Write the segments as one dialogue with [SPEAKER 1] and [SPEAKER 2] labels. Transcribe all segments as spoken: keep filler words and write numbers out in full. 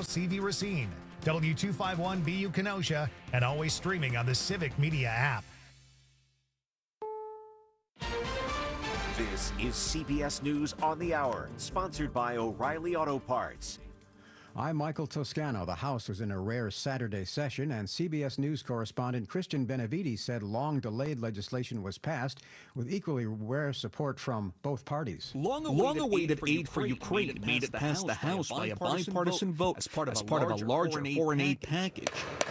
[SPEAKER 1] C V Racine, W two fifty-one B U Kenosha, and always streaming on the Civic Media app.
[SPEAKER 2] This is C B S News on the Hour, sponsored by O'Reilly Auto Parts.
[SPEAKER 3] I'm Michael Toscano. The House was in a rare Saturday session, and C B S News correspondent Christian Benavides said long-delayed legislation was passed with equally rare support from both parties.
[SPEAKER 4] Long-awaited, Long-awaited aid, aid for Ukraine, Ukraine made it past the House by a bipartisan vote as part of, as a, part larger of a larger foreign aid, foreign aid package.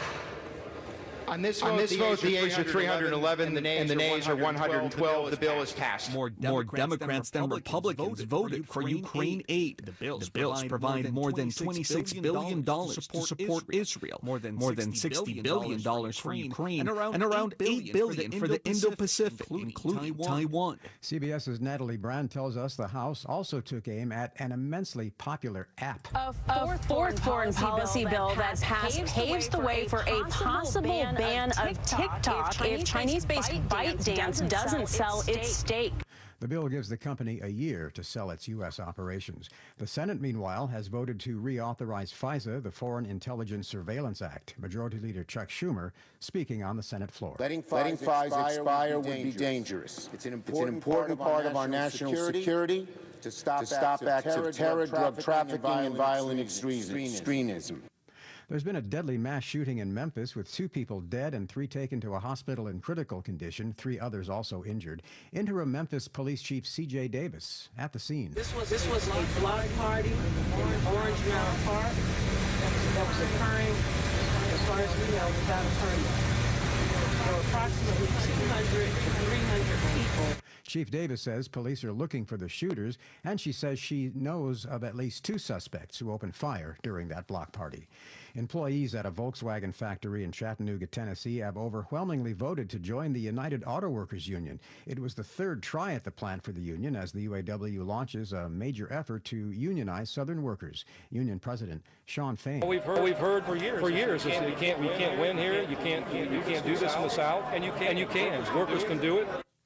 [SPEAKER 5] On this vote,
[SPEAKER 6] On this
[SPEAKER 5] the,
[SPEAKER 6] vote, the
[SPEAKER 5] ayes are three hundred eleven and the nays are one hundred twelve. The bill is passed.
[SPEAKER 4] More Democrats, More Democrats than Republicans, than Republicans voted for Ukraine aid. aid. The bills, the bills provide more than twenty-six billion dollars to support, to support Israel, more than, more than sixty billion dollars for Ukraine, and around, and around eight billion dollars for the Indo-Pacific, including, including Taiwan. Taiwan.
[SPEAKER 3] CBS's Natalie Brand tells us the House also took aim at an immensely popular app.
[SPEAKER 7] A fourth, a fourth foreign policy bill that passed paves the way for a possible ban of TikTok if Chinese-based ByteDance doesn't sell its stake.
[SPEAKER 3] The bill gives the company a year to sell its U S operations. The Senate, meanwhile, has voted to reauthorize FISA, the Foreign Intelligence Surveillance Act. Majority Leader Chuck Schumer speaking on the Senate floor.
[SPEAKER 8] Letting FISA, Letting FISA expire, expire would, be would be dangerous. It's an important, it's an important part, of part of our national security, security to stop, to stop acts, acts of terror, drug trafficking, and violent extremism.
[SPEAKER 3] There's been a deadly mass shooting in Memphis with two people dead and three taken to a hospital in critical condition, three others also injured. Interim Memphis Police Chief C J Davis at the scene.
[SPEAKER 9] This was this was a block party in Orange Mountain Park that was occurring, as far as we know, without a permit. There were approximately two hundred to three hundred people.
[SPEAKER 3] Chief Davis says police are looking for the shooters, and she says she knows of at least two suspects who opened fire during that block party. Employees at a Volkswagen factory in Chattanooga, Tennessee, have overwhelmingly voted to join the United Auto Workers Union. It was the third try at the plant for the union as the U A W launches a major effort to unionize Southern workers. Union President Sean Fain.
[SPEAKER 10] We've heard, we've heard for years. For years, is that you can't, you can't win here. You can't, you, you can't do this in the South, and you can. And you can. Workers can do it.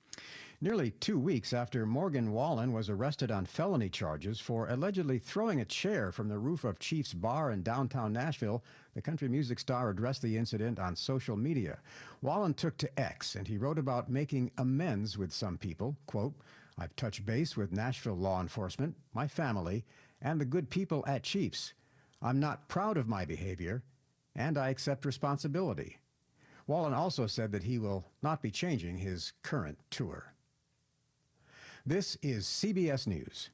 [SPEAKER 3] Nearly two weeks after Morgan Wallen was arrested on felony charges for allegedly throwing a chair from the roof of Chief's Bar in downtown Nashville, the country music star addressed the incident on social media. Wallen took to X, and he wrote about making amends with some people. Quote, "I've touched base with Nashville law enforcement, my family, and the good people at Chiefs. I'm not proud of my behavior, and I accept responsibility." Wallen also said that he will not be changing his current tour. This is C B S News.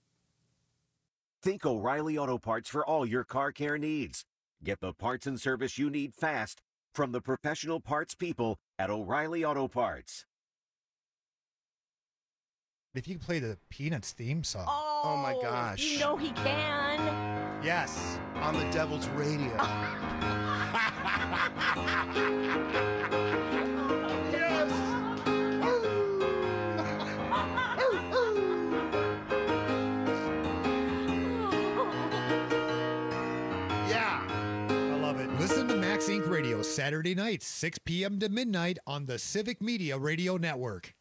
[SPEAKER 2] Think O'Reilly Auto Parts for all your car care needs. Get the parts and service you need fast from the professional parts people at O'Reilly Auto Parts.
[SPEAKER 11] If you play the Peanuts theme song.
[SPEAKER 7] Oh,
[SPEAKER 6] oh my gosh.
[SPEAKER 7] You know he can.
[SPEAKER 11] Yes.
[SPEAKER 6] On the Devil's Radio.
[SPEAKER 11] Listen to Max Incorporated. Radio Saturday nights, six p.m. to midnight on the Civic Media Radio Network.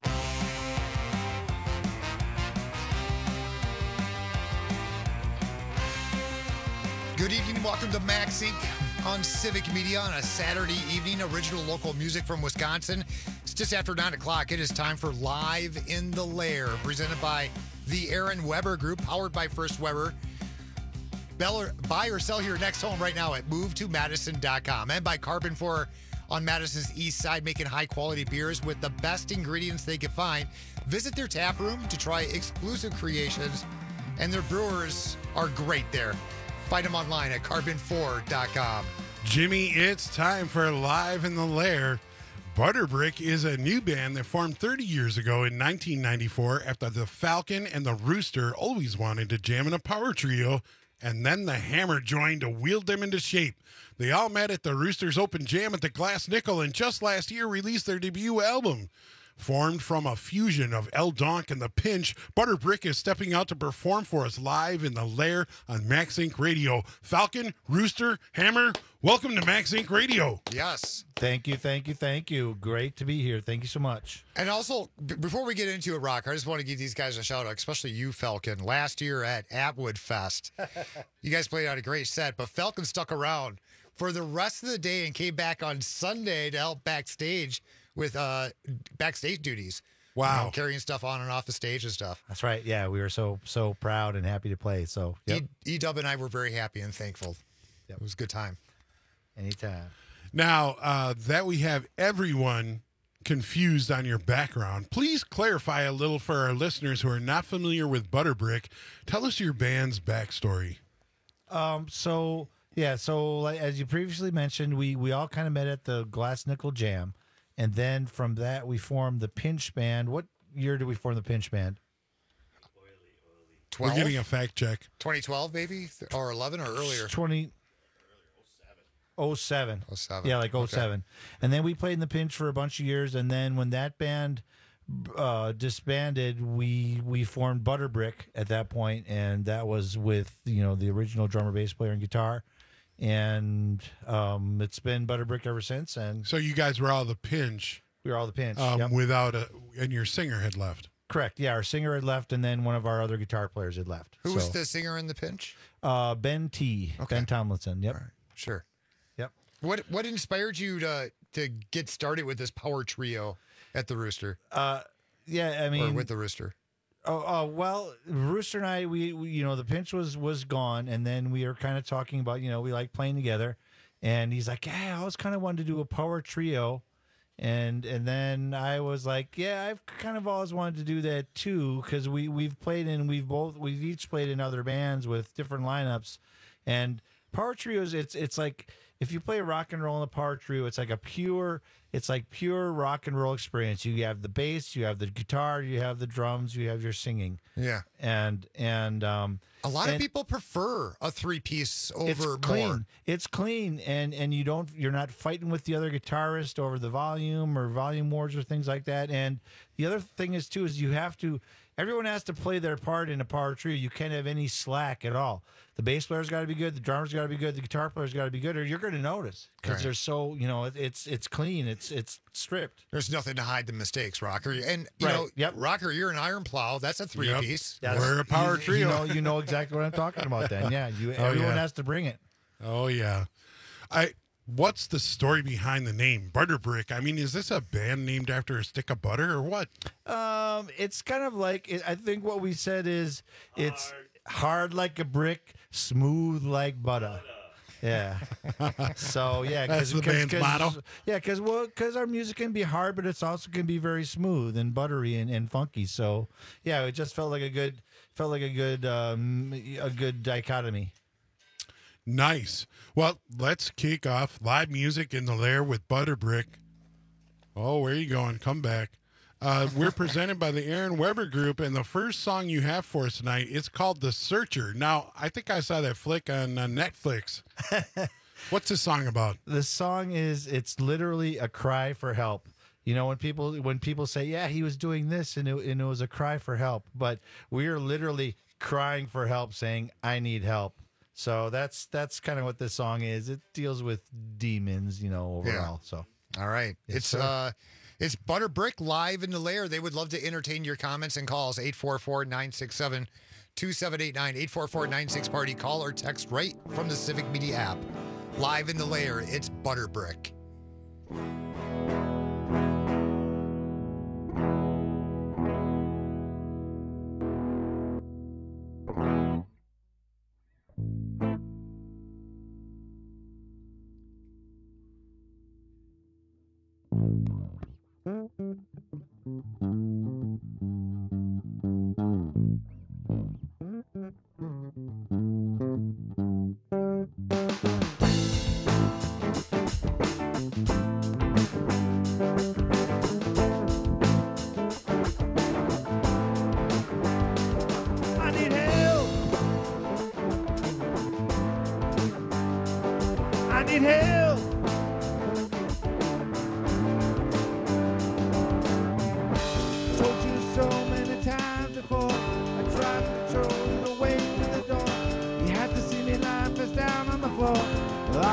[SPEAKER 11] Good evening. Welcome to Max Incorporated on Civic Media on a Saturday evening. Original local music from Wisconsin. It's just after nine o'clock. It is time for Live in the Lair, presented by the Aaron Weber Group, powered by First Weber. Buy or sell your next home right now at move to madison dot com. And by Carbon four on Madison's east side, making high-quality beers with the best ingredients they can find. Visit their tap room to try exclusive creations, and their brewers are great there. Find them online at carbon four dot com.
[SPEAKER 12] Jimmy, it's time for Live in the Lair. Butterbrick is a new band that formed thirty years ago in nineteen ninety-four after the Falcon and the Rooster always wanted to jam in a power trio, and then the Hammer joined to wield them into shape. They all met at the Roosters Open Jam at the Glass Nickel, and just last year released their debut album. Formed from a fusion of El Donk and The Pinch, Butterbrick is stepping out to perform for us live in the Lair on Max Inc Radio. Falcon, Rooster, Hammer, welcome to Max Inc Radio.
[SPEAKER 11] Yes.
[SPEAKER 13] Thank you, thank you, thank you. Great to be here. Thank you so much.
[SPEAKER 11] And also, b- before we get into it, Rock, I just want to give these guys a shout out, especially you, Falcon. Last year at Atwood Fest, you guys played out a great set, but Falcon stuck around for the rest of the day and came back on Sunday to help backstage with uh, backstage duties.
[SPEAKER 12] Wow.
[SPEAKER 11] You know, carrying stuff on and off the stage and stuff.
[SPEAKER 13] That's right. Yeah, we were so so proud and happy to play. So, yep.
[SPEAKER 11] E- E-Dub and I were very happy and thankful. Yep. It was a good time.
[SPEAKER 13] Anytime.
[SPEAKER 12] Now, uh, that we have everyone confused on your background, please clarify a little for our listeners who are not familiar with Butterbrick. Tell us your band's backstory.
[SPEAKER 13] Um. So, yeah, so like, as you previously mentioned, we, we all kind of met at the Glass Nickel Jam. And then from that, we formed the Pinch Band. What year did we form the Pinch Band?
[SPEAKER 11] twelve?
[SPEAKER 12] We're getting a fact check.
[SPEAKER 11] twenty twelve, maybe? Or eleven or earlier?
[SPEAKER 13] twenty oh seven.
[SPEAKER 11] oh seven.
[SPEAKER 13] Yeah, like oh seven.
[SPEAKER 11] Okay.
[SPEAKER 13] And then we played in the Pinch for a bunch of years. And then when that band uh, disbanded, we we formed Butterbrick at that point, and that was with, you know, the original drummer, bass player, and guitar. And um, it's been Butterbrick ever since. And
[SPEAKER 12] so you guys were all the Pinch.
[SPEAKER 13] We were all the Pinch.
[SPEAKER 12] Um,
[SPEAKER 13] yep.
[SPEAKER 12] Without a, and your singer had left.
[SPEAKER 13] Correct. Yeah, our singer had left, and then one of our other guitar players had left.
[SPEAKER 11] Who
[SPEAKER 13] so,
[SPEAKER 11] was the singer in the Pinch?
[SPEAKER 13] Uh, Ben T.
[SPEAKER 11] Okay.
[SPEAKER 13] Ben Tomlinson. Yep.
[SPEAKER 11] All right. Sure.
[SPEAKER 13] Yep.
[SPEAKER 11] What What inspired you to to get started with this power trio at the Rooster?
[SPEAKER 13] Uh, yeah, I mean,
[SPEAKER 11] or with the Rooster.
[SPEAKER 13] Oh, oh well, Rooster and I, we, we, you know, the Pinch was was gone, and then we were kind of talking about, you know, we like playing together, and he's like, yeah, I always kind of wanted to do a power trio, and and then I was like, yeah, I've kind of always wanted to do that too, because we we've played in, we've both, we've each played in other bands with different lineups, and power trios, it's it's like, if you play rock and roll in a power trio, it's like a pure, it's like pure rock and roll experience. You have the bass, you have the guitar, you have the drums, you have your singing.
[SPEAKER 11] Yeah.
[SPEAKER 13] And and um
[SPEAKER 11] a lot
[SPEAKER 13] and
[SPEAKER 11] of people prefer a three piece over
[SPEAKER 13] it's
[SPEAKER 11] more.
[SPEAKER 13] clean. It's clean, and and you don't you're not fighting with the other guitarist over the volume or volume wars or things like that. And the other thing is too is you have to everyone has to play their part in a power trio. You can't have any slack at all. The bass player's got to be good. The drummer's got to be good. The guitar player's got to be good, or you're going to notice because
[SPEAKER 11] Right.
[SPEAKER 13] they're so, you know, it, it's it's clean. It's it's stripped.
[SPEAKER 11] There's nothing to hide the mistakes, Rocker. And you
[SPEAKER 13] Right.
[SPEAKER 11] know,
[SPEAKER 13] Yep.
[SPEAKER 11] Rocker, you're an iron plow. That's a three
[SPEAKER 12] Yep.
[SPEAKER 11] piece.
[SPEAKER 13] That's-
[SPEAKER 12] We're a power
[SPEAKER 13] you,
[SPEAKER 12] trio.
[SPEAKER 13] You know, you know exactly what I'm talking about. Then, yeah, you
[SPEAKER 12] Oh,
[SPEAKER 13] everyone
[SPEAKER 12] yeah.
[SPEAKER 13] has to bring it.
[SPEAKER 12] Oh yeah. I what's the story behind the name Butterbrick? I mean, is this a band named after a stick of butter or what?
[SPEAKER 13] Um, it's kind of like I think what we said is it's hard like a brick, smooth like butter. Yeah. So yeah,
[SPEAKER 12] That's the band's motto?
[SPEAKER 13] Yeah, because well, because our music can be hard, but it's also can be very smooth and buttery and, and funky. So yeah, it just felt like a good felt like a good um, a good dichotomy.
[SPEAKER 12] Nice. Well, let's kick off live music in the Lair with Butterbrick. Oh, where are you going? Come back. Uh, we're presented by the Aaron Weber Group, and the first song you have for us tonight is called The Searcher. Now, I think I saw that flick on uh, Netflix. What's this song about?
[SPEAKER 13] The song is it's literally a cry for help. You know, when people when people say, "Yeah, he was doing this," and it, and it was a cry for help, but we are literally crying for help, saying, "I need help." So that's that's kind of what this song is. It deals with demons, you know, overall. So
[SPEAKER 11] All right.
[SPEAKER 13] Yes,
[SPEAKER 11] it's
[SPEAKER 13] sir.
[SPEAKER 11] uh it's Butterbrick live in the Lair. They would love to entertain your comments and calls. eight four four, nine six seven, two seven eight nine, eight four four, nine six party. Call or text right from the Civic Media app. Live in the Lair, it's Butterbrick.
[SPEAKER 14] I need help. I need help.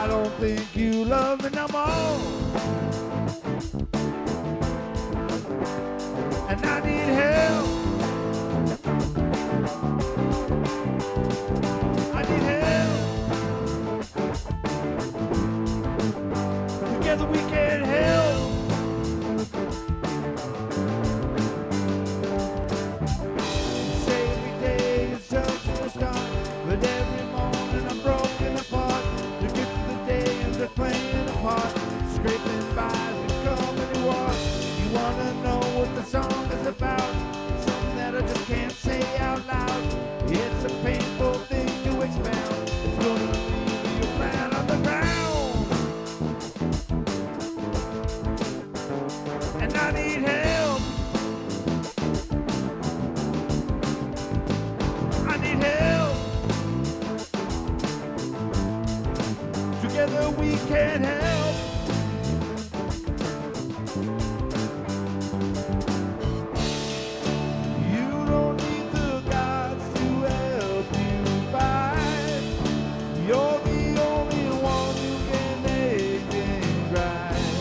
[SPEAKER 14] I don't think you love me no more. And I need help. I need help. Together we can help. Say every day is just a start, but every morning I'm broken apart. To get to the day and they're playing a part, scraping by the company war. You wanna know what the song is about? It's something that I just can't say out loud. It's a painful thing to expound. It's gonna leave you flat on the ground. And I need help. I need help. Together we can help. You don't need the gods to help you fight. You're the only one who can make things right.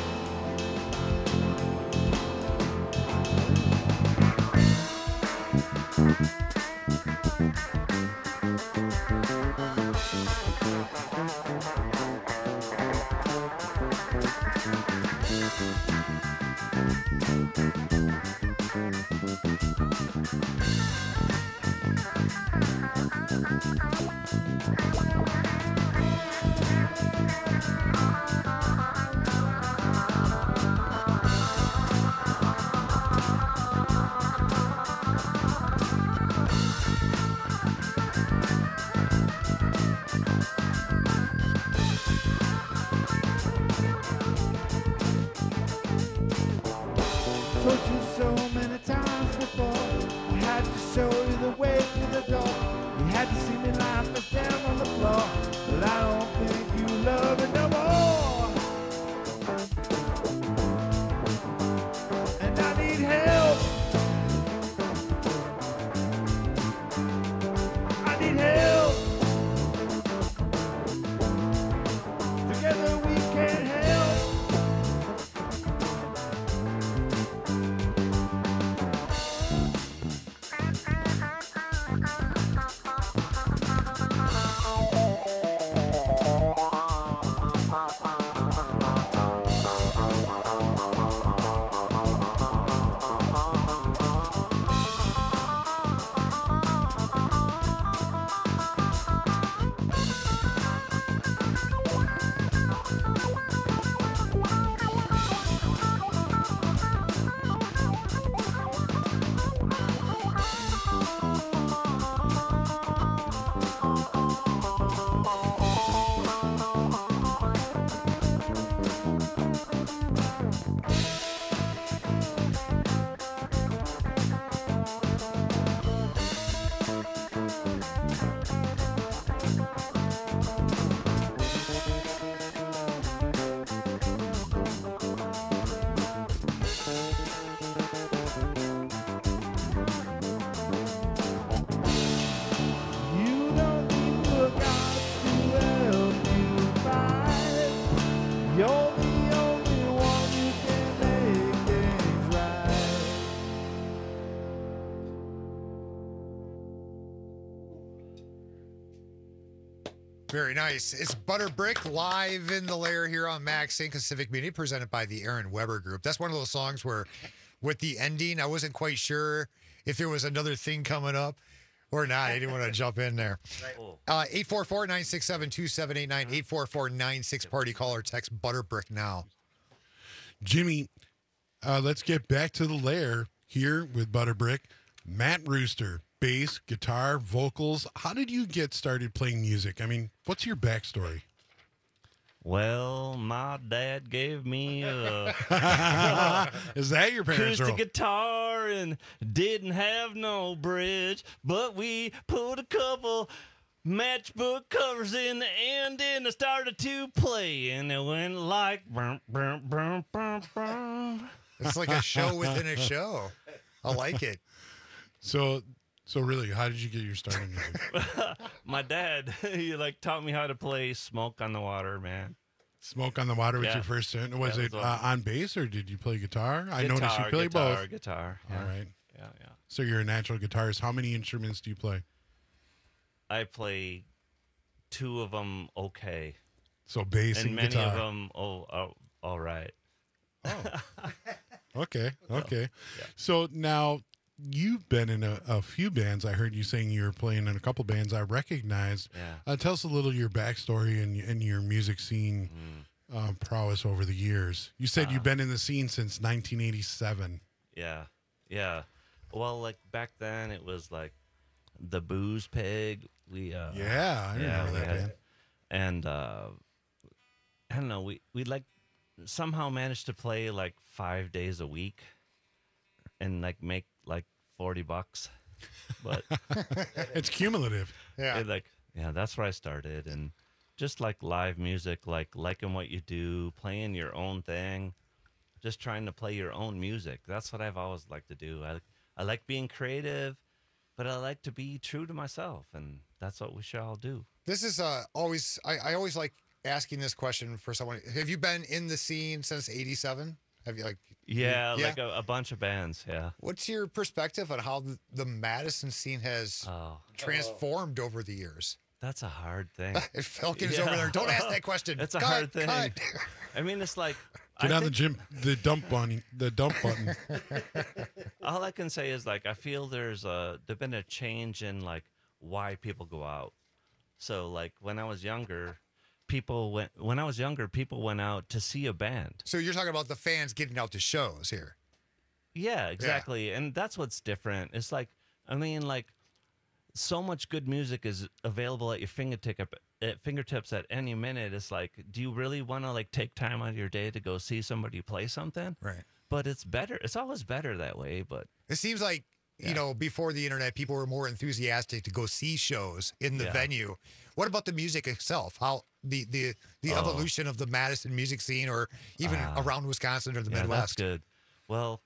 [SPEAKER 14] Told you so many times before, I had to show you the way to the door. You had to see me lie face down on the floor, but I don't think you love it no more. And I need help. I need help. Together we can help. You don't need the gods to help you fight. You're the only one who can make things right.
[SPEAKER 11] Very nice. It's Butter Brick live in the lair here on Max Inc. Civic Media, presented by the Aaron Weber Group. That's one of those songs where, with the ending, I wasn't quite sure if there was another thing coming up or not. I didn't want to jump in there. Uh, eight four four, nine six seven, two seven eight nine, eight four four, nine six party call or text Butter Brick now.
[SPEAKER 12] Jimmy, uh, let's get back to the lair here with Butter Brick. Matt Rooster, bass, guitar, vocals. How did you get started playing music? I mean, what's your backstory?
[SPEAKER 15] Well, my dad gave me a
[SPEAKER 12] Is that your parents'
[SPEAKER 15] acoustic
[SPEAKER 12] role?
[SPEAKER 15] guitar and didn't have no bridge, but we put a couple matchbook covers in the end and I started to play and it went like brum, brum, brum, brum, brum.
[SPEAKER 11] It's like a show within a show. I like it.
[SPEAKER 12] So So really, how did you get your start in music?
[SPEAKER 15] My dad, he like taught me how to play Smoke on the Water, man.
[SPEAKER 12] Smoke on the Water was
[SPEAKER 15] Yeah.
[SPEAKER 12] your first turn. Was
[SPEAKER 15] That
[SPEAKER 12] it
[SPEAKER 15] was
[SPEAKER 12] uh,
[SPEAKER 15] awesome.
[SPEAKER 12] on bass or did you play guitar? I noticed you
[SPEAKER 15] Guitar,
[SPEAKER 12] play
[SPEAKER 15] guitar,
[SPEAKER 12] both.
[SPEAKER 15] Guitar,
[SPEAKER 12] All
[SPEAKER 15] yeah.
[SPEAKER 12] right.
[SPEAKER 15] Yeah, yeah.
[SPEAKER 12] So you're a natural guitarist. How many instruments do you play?
[SPEAKER 15] I play two of them okay.
[SPEAKER 12] So bass
[SPEAKER 15] and
[SPEAKER 12] and
[SPEAKER 15] many
[SPEAKER 12] guitar.
[SPEAKER 15] of them, oh, oh, all right.
[SPEAKER 12] Okay, okay.
[SPEAKER 15] Yeah.
[SPEAKER 12] So now you've been in a, a few bands. I heard you saying you were playing in a couple bands I recognized.
[SPEAKER 15] Yeah.
[SPEAKER 12] Uh, tell us a little your backstory and, and your music scene um, prowess over the years. You said
[SPEAKER 15] Uh,
[SPEAKER 12] you've been in the scene since nineteen eighty-seven.
[SPEAKER 15] Yeah, yeah. Well, like back then, it was like the Booze Pig. We uh,
[SPEAKER 12] Yeah, I remember
[SPEAKER 15] we
[SPEAKER 12] that
[SPEAKER 15] had-
[SPEAKER 12] band.
[SPEAKER 15] And uh, I don't know. We we like somehow managed to play like five days a week, and like make like forty bucks. But
[SPEAKER 12] It's cumulative.
[SPEAKER 11] Yeah.
[SPEAKER 15] it, like yeah, that's where I started, and just like live music, like liking what you do, playing your own thing, just trying to play your own music. That's what I've always liked to do. I I like being creative, but I like to be true to myself, and that's what we should all do.
[SPEAKER 11] This is uh, always, I, I always like asking this question for someone. Have you been in the scene since eighty-seven? Have you like,
[SPEAKER 15] Yeah, like a, a bunch of bands. Yeah.
[SPEAKER 11] What's your perspective on how the, the Madison scene has
[SPEAKER 15] Oh.
[SPEAKER 11] transformed over the years?
[SPEAKER 15] That's a hard thing.
[SPEAKER 11] If Falcon's over there, don't ask that question.
[SPEAKER 15] It's a
[SPEAKER 11] Cut,
[SPEAKER 15] hard thing.
[SPEAKER 11] cut.
[SPEAKER 15] I mean, it's like
[SPEAKER 12] Get
[SPEAKER 15] I
[SPEAKER 12] on the
[SPEAKER 15] think-
[SPEAKER 12] gym, the dump button, the dump button.
[SPEAKER 15] all I can say is like I feel there's a there's been a change in like why people go out. So like when I was younger, people went when I was younger, people went out to see a band.
[SPEAKER 11] So you're talking about the fans getting out to shows here.
[SPEAKER 15] Yeah, exactly. And that's what's different. It's like I mean like so much good music is available at your fingertip at fingertips at any minute. It's like, do you really want to like take time out of your day to go see somebody play something?
[SPEAKER 11] Right.
[SPEAKER 15] But it's better. It's always better that way. But
[SPEAKER 11] It seems like, you know, before the internet, people were more enthusiastic to go see shows in the
[SPEAKER 15] Yeah.
[SPEAKER 11] venue. What about the music itself? How the the, the
[SPEAKER 15] Oh.
[SPEAKER 11] evolution of the Madison music scene, or even
[SPEAKER 15] Ah.
[SPEAKER 11] around Wisconsin or the
[SPEAKER 15] yeah,
[SPEAKER 11] Midwest?
[SPEAKER 15] that's good. Well,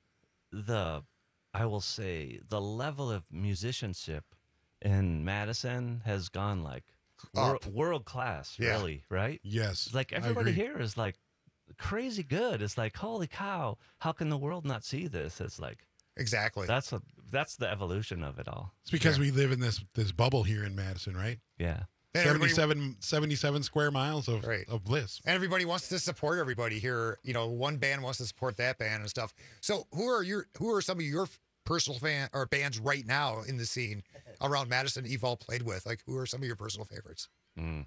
[SPEAKER 15] the I will say the level of musicianship in Madison has gone like wor-
[SPEAKER 11] Up.
[SPEAKER 15] world class,
[SPEAKER 11] Yeah.
[SPEAKER 15] really, right?
[SPEAKER 12] Yes.
[SPEAKER 15] Like
[SPEAKER 12] I
[SPEAKER 15] everybody
[SPEAKER 12] agree.
[SPEAKER 15] here is like crazy good. It's like, holy cow, how can the world not see this? It's like
[SPEAKER 11] Exactly.
[SPEAKER 15] that's what that's the evolution of it all.
[SPEAKER 12] It's because we live in this this bubble here in Madison, right?
[SPEAKER 15] Yeah.
[SPEAKER 11] And everybody-
[SPEAKER 12] seventy-seven, seventy-seven square miles of,
[SPEAKER 11] Right.
[SPEAKER 12] of bliss.
[SPEAKER 11] And everybody wants to support everybody here. You know, one band wants to support that band and stuff. So, who are your who are some of your personal fan or bands right now in the scene around Madison that you've all played with? Like, who are some of your personal favorites?
[SPEAKER 15] Mm.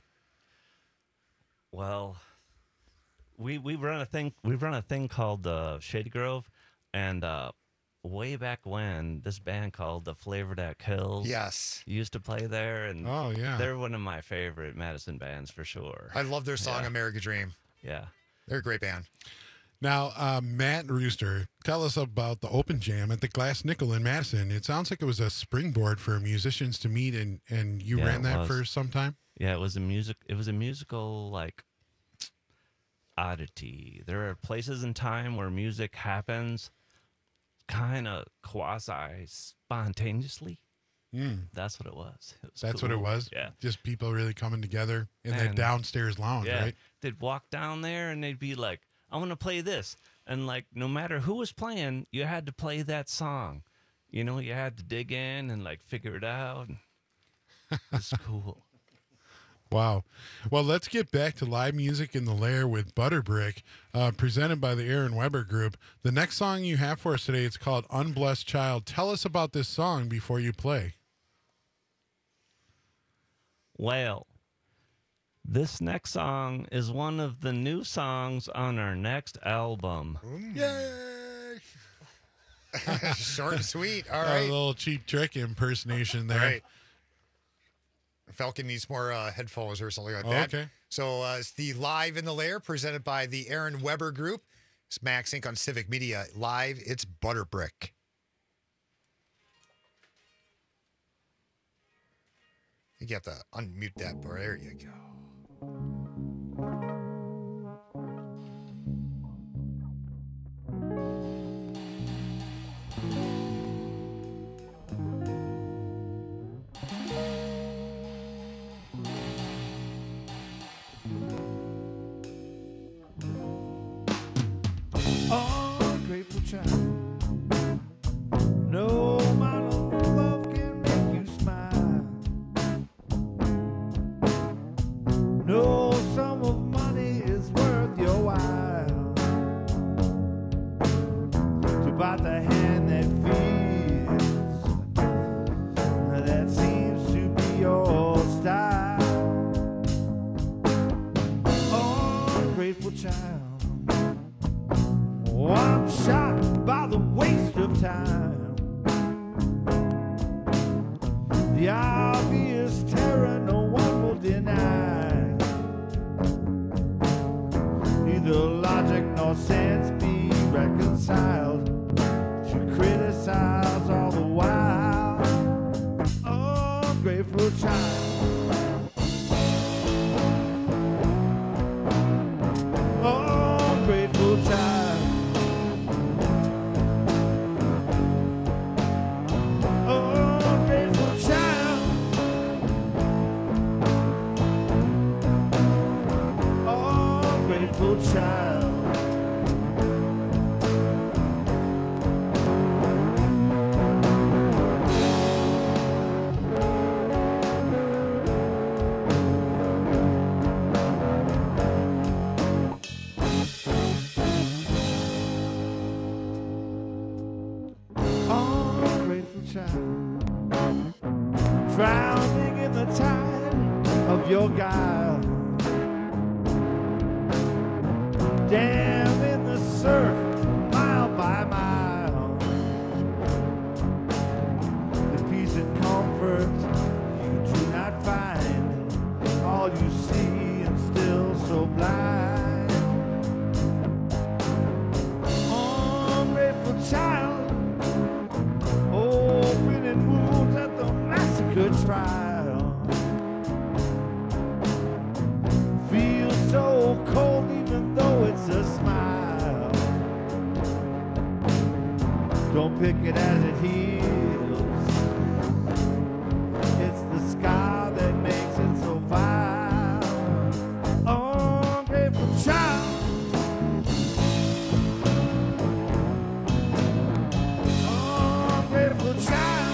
[SPEAKER 15] Well, we we run a thing we run a thing called uh, Shady Grove, and uh, way back when this band called the Flavor That Kills,
[SPEAKER 11] Yes.
[SPEAKER 15] used to play there, and
[SPEAKER 12] Oh, yeah.
[SPEAKER 15] they're one of my favorite Madison bands for sure.
[SPEAKER 11] I love their song
[SPEAKER 15] Yeah.
[SPEAKER 11] "American Dream."
[SPEAKER 15] Yeah.
[SPEAKER 11] They're a great band.
[SPEAKER 12] Now, uh, Matt Rooster, tell us about the open jam at the Glass Nickel in Madison. It sounds like it was a springboard for musicians to meet, and, and you
[SPEAKER 15] Yeah,
[SPEAKER 12] ran
[SPEAKER 15] it
[SPEAKER 12] that
[SPEAKER 15] was.
[SPEAKER 12] for some time?
[SPEAKER 15] Yeah, it was a music. It was a musical like oddity. There are places in time where music happens, kind of quasi spontaneously.
[SPEAKER 12] Mm.
[SPEAKER 15] That's what it was. It was
[SPEAKER 12] That's what it
[SPEAKER 15] cool.
[SPEAKER 12] was?
[SPEAKER 15] Yeah.
[SPEAKER 12] Just people really coming together in that
[SPEAKER 15] And-
[SPEAKER 12] downstairs lounge,
[SPEAKER 15] Yeah.
[SPEAKER 12] right?
[SPEAKER 15] They'd walk down there and they'd be like, I want to play this. And like, no matter who was playing, you had to play that song. You know, you had to dig in and like figure it out. It's cool.
[SPEAKER 12] Wow. Well, let's get back to live music in the lair with Butterbrick, uh, presented by the Aaron Weber Group. The next song you have for us today, it's called Unblessed Child. Tell us about this song before you play.
[SPEAKER 15] Well, this next song is one of the new songs on our next album.
[SPEAKER 11] Yay! Short and sweet. All
[SPEAKER 12] A
[SPEAKER 11] right.
[SPEAKER 12] little cheap trick impersonation there.
[SPEAKER 11] All right. Falcon needs more uh, headphones or something like
[SPEAKER 12] Oh,
[SPEAKER 11] that.
[SPEAKER 12] okay.
[SPEAKER 11] So uh, it's the Live in the Lair presented by the Aaron Weber Group. It's Max Inc on Civic Media. Live, it's Butterbrick. You have to unmute that bar. There you go.
[SPEAKER 14] child. No amount of love can make you smile. No sum of money is worth your while to buy the hand that feels, that seems to be your style. Ungrateful child, oh, I'm shocked by the waste of time. The obvious terror no one will deny. Neither logic nor sense be reconciled to criticize all the while. Ungrateful child. Ungrateful child. Ungrateful child. Ungrateful child. Ungrateful child, drowning in the tide of your guile, damn in the surf mile by mile. The peace and comfort you do not find, all you see and still so blind. Ungrateful child, opening wounds at the massacre trial. Feels so cold even though it's a smile. Don't pick it as it heals. It's the scar that makes it so vile. Ungrateful child. Ungrateful child.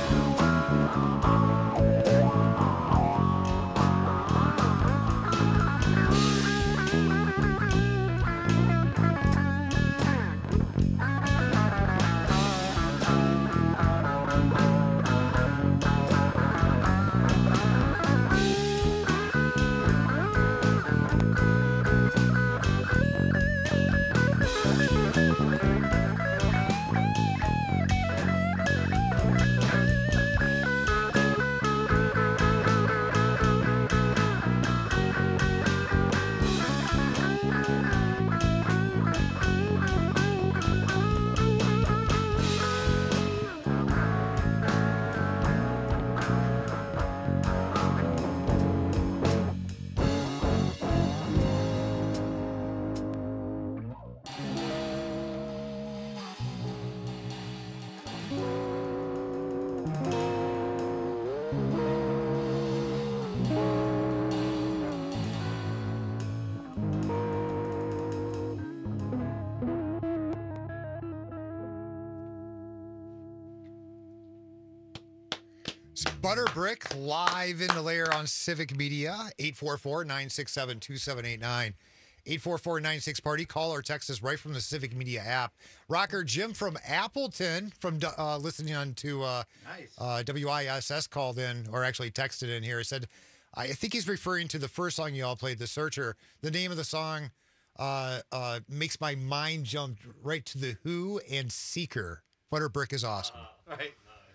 [SPEAKER 11] It's Butterbrick live in the lair on Civic Media. eight four four, nine six seven, two seven eight nine. eight four four, nine six party. Call or text us right from the Civic Media app. Rocker Jim from Appleton, from uh, listening on to uh,
[SPEAKER 3] nice.
[SPEAKER 11] uh, W I S S, called in, or actually texted in here. He said, I think he's referring to the first song you all played, The Searcher. The name of the song uh, uh, makes my mind jump right to The Who and Seeker. Butterbrick is awesome.
[SPEAKER 15] Uh, right.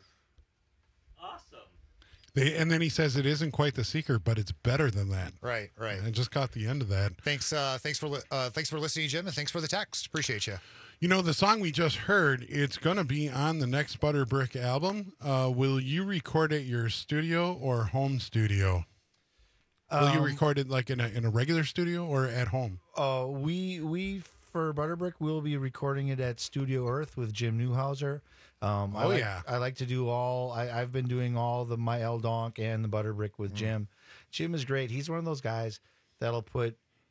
[SPEAKER 15] Awesome.
[SPEAKER 12] They, and then he says it isn't quite The Seeker, but it's better than that.
[SPEAKER 11] Right, right.
[SPEAKER 12] I just caught the end of that.
[SPEAKER 11] Thanks, uh, thanks for li- uh, thanks for listening, Jim, and thanks for the text. Appreciate you.
[SPEAKER 12] You know, the song we just heard, it's going to be on the next Butterbrick album. Uh, will you record at your studio or home studio? Will
[SPEAKER 13] Um,
[SPEAKER 12] you record it like in a in a regular studio or at home?
[SPEAKER 13] Uh, we we for Butterbrick we'll be recording it at Studio Earth with Jim Newhouser. Um, I
[SPEAKER 12] Oh,
[SPEAKER 13] like,
[SPEAKER 12] yeah.
[SPEAKER 13] I like to do all. I, I've been doing all the My L Donk and the Butterbrick with
[SPEAKER 12] Mm.
[SPEAKER 13] Jim. Jim is great. He's one of those guys that'll put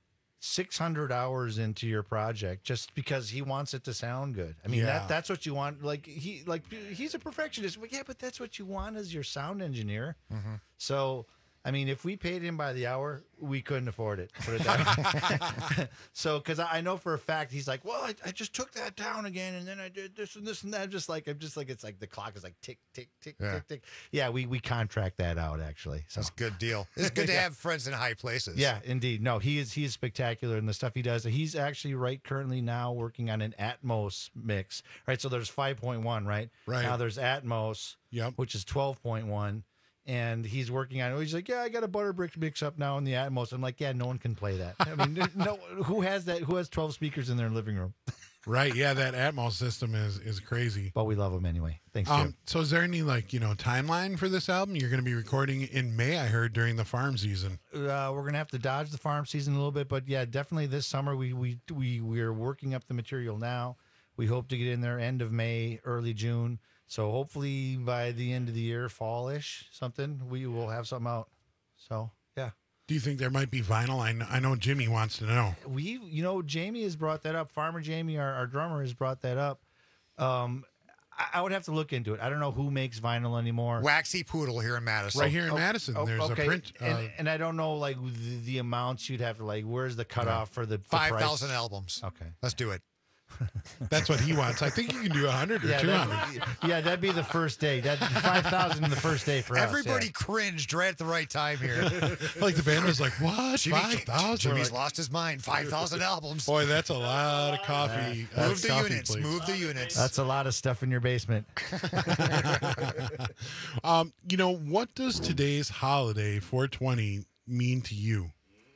[SPEAKER 13] six hundred hours into your project just because he wants it to sound good. I mean,
[SPEAKER 12] Yeah.
[SPEAKER 13] that that's what you want. Like he like he's a perfectionist. Well, yeah, but that's what you want as your sound engineer.
[SPEAKER 11] Mhm.
[SPEAKER 13] So, I mean, if we paid him by the hour, we couldn't afford it. Put it that way. So, because I I know for a fact he's like, well, I, I just took that down again, and then I did this and this and that. I'm just like, I'm just like, it's like the clock is like tick, tick, tick,
[SPEAKER 11] Yeah.
[SPEAKER 13] tick, tick. Yeah, we we contract that out actually. So
[SPEAKER 11] That's a good deal. It's good to
[SPEAKER 13] Yeah.
[SPEAKER 11] have friends in high places.
[SPEAKER 13] Yeah, indeed. No, he is he is spectacular in the stuff he does. He's actually right currently now working on an Atmos mix. Right, so there's five point one, right?
[SPEAKER 12] Right.
[SPEAKER 13] Now there's Atmos,
[SPEAKER 12] Yep.
[SPEAKER 13] which is twelve point one. And he's working on it. He's like, yeah, I got a Butterbrick mix up now in the Atmos. I'm like, yeah, no one can play that. I mean, there- no, who has that? Who has twelve speakers in their living room?
[SPEAKER 12] Right. Yeah, that Atmos system is is crazy.
[SPEAKER 13] But we love them anyway. Thanks, Jim.
[SPEAKER 12] Um, so is there any like, you know, timeline for this album? You're going to be recording in May, I heard, during the farm season.
[SPEAKER 13] Uh, we're gonna have to dodge the farm season a little bit, but yeah, definitely this summer we we we we're working up the material now. We hope to get in there end of May, early June. So hopefully by the end of the year, fallish, something, we will have something out. So yeah.
[SPEAKER 12] Do you think there might be vinyl? I know, I know Jimmy wants to know.
[SPEAKER 13] We, you know, Jamie has brought that up. Farmer Jamie, our, our drummer, has brought that up. Um, I, I would have to look into it. I don't know who makes vinyl anymore.
[SPEAKER 11] Waxy Poodle here in Madison.
[SPEAKER 12] Right here in
[SPEAKER 13] Oh,
[SPEAKER 12] Madison,
[SPEAKER 13] oh,
[SPEAKER 12] there's
[SPEAKER 13] okay.
[SPEAKER 12] a print. Uh,
[SPEAKER 13] and, and I don't know like the, the amounts you'd have to like. Where's the cutoff for the the
[SPEAKER 11] Five
[SPEAKER 13] price?
[SPEAKER 11] thousand albums.
[SPEAKER 13] Okay,
[SPEAKER 11] let's do it.
[SPEAKER 12] That's what he wants. I think you can do a hundred or
[SPEAKER 13] Yeah,
[SPEAKER 12] two
[SPEAKER 13] that-
[SPEAKER 12] hundred.
[SPEAKER 13] yeah, that'd be the first day. That five thousand the first day for
[SPEAKER 11] Everybody
[SPEAKER 13] us.
[SPEAKER 11] cringed right at the right time here.
[SPEAKER 12] Like the band was like, "What?
[SPEAKER 11] Jimmy,
[SPEAKER 12] Five thousand?
[SPEAKER 11] Jimmy's lost his mind. Five thousand albums.
[SPEAKER 12] Boy, that's a lot of coffee.
[SPEAKER 11] Move
[SPEAKER 12] That's
[SPEAKER 11] the
[SPEAKER 12] coffee,
[SPEAKER 11] units.
[SPEAKER 12] please.
[SPEAKER 11] Move the units.
[SPEAKER 13] That's a lot of stuff in your basement.
[SPEAKER 12] Um, you know, what does today's holiday, four twenty, mean to you?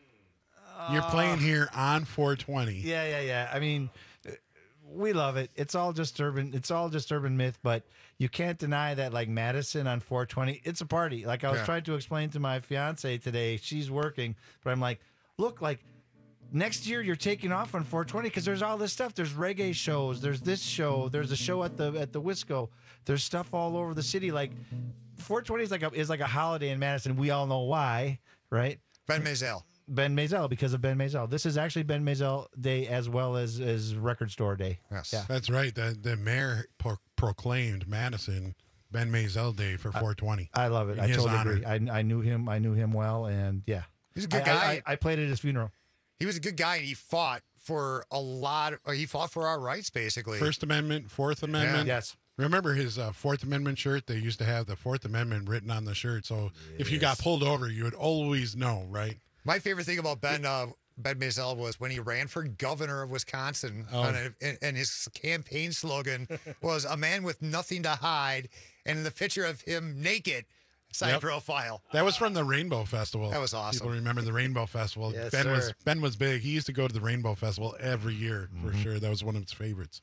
[SPEAKER 12] You're playing here on four twenty.
[SPEAKER 13] Yeah, yeah, yeah. I mean, uh, we love it. It's all just urban. It's all just urban myth, but you can't deny that, like Madison on four twenty, it's a party. Like I was
[SPEAKER 11] Yeah.
[SPEAKER 13] trying to explain to my fiance today. She's working, but I'm like, look, like next year you're taking off on four twenty because there's all this stuff. There's reggae shows. There's this show. There's a show at the at the Wisco. There's stuff all over the city. Like four twenty is like a is like a holiday in Madison. We all know why, right?
[SPEAKER 11] Ben Mazel.
[SPEAKER 13] Ben Mazel, because of Ben Mazel. This is actually Ben Mazel Day as well as, as Record Store Day.
[SPEAKER 11] Yes.
[SPEAKER 13] Yeah.
[SPEAKER 12] That's right. The, the mayor pro- proclaimed Madison Ben Mazel Day for four twenty.
[SPEAKER 13] I love it.
[SPEAKER 12] In
[SPEAKER 13] I
[SPEAKER 12] his
[SPEAKER 13] totally
[SPEAKER 12] honor.
[SPEAKER 13] agree. I, I knew him. I knew him well, and yeah.
[SPEAKER 11] He's a good
[SPEAKER 13] I-
[SPEAKER 11] guy.
[SPEAKER 13] I, I, I played at his funeral.
[SPEAKER 11] He was a good guy, and he fought for a lot. Of, or he fought for our rights, basically.
[SPEAKER 12] First Amendment, Fourth Amendment.
[SPEAKER 13] Yes.
[SPEAKER 12] Remember his uh, Fourth Amendment shirt? They used to have the Fourth Amendment written on the shirt. So if you got pulled over, you would always know, right?
[SPEAKER 11] My favorite thing about Ben uh, Ben Mazel was when he ran for governor of Wisconsin,
[SPEAKER 12] Oh.
[SPEAKER 11] on a, and, and his campaign slogan was "A man with nothing to hide," and the picture of him naked, side
[SPEAKER 12] Yep.
[SPEAKER 11] profile.
[SPEAKER 12] That was from the Rainbow Festival.
[SPEAKER 11] That was awesome.
[SPEAKER 12] People remember the Rainbow Festival.
[SPEAKER 13] Yes,
[SPEAKER 12] ben was
[SPEAKER 13] sir.
[SPEAKER 12] Ben was big. He used to go to the Rainbow Festival every year for
[SPEAKER 13] Mm-hmm.
[SPEAKER 12] sure. That was one of his favorites.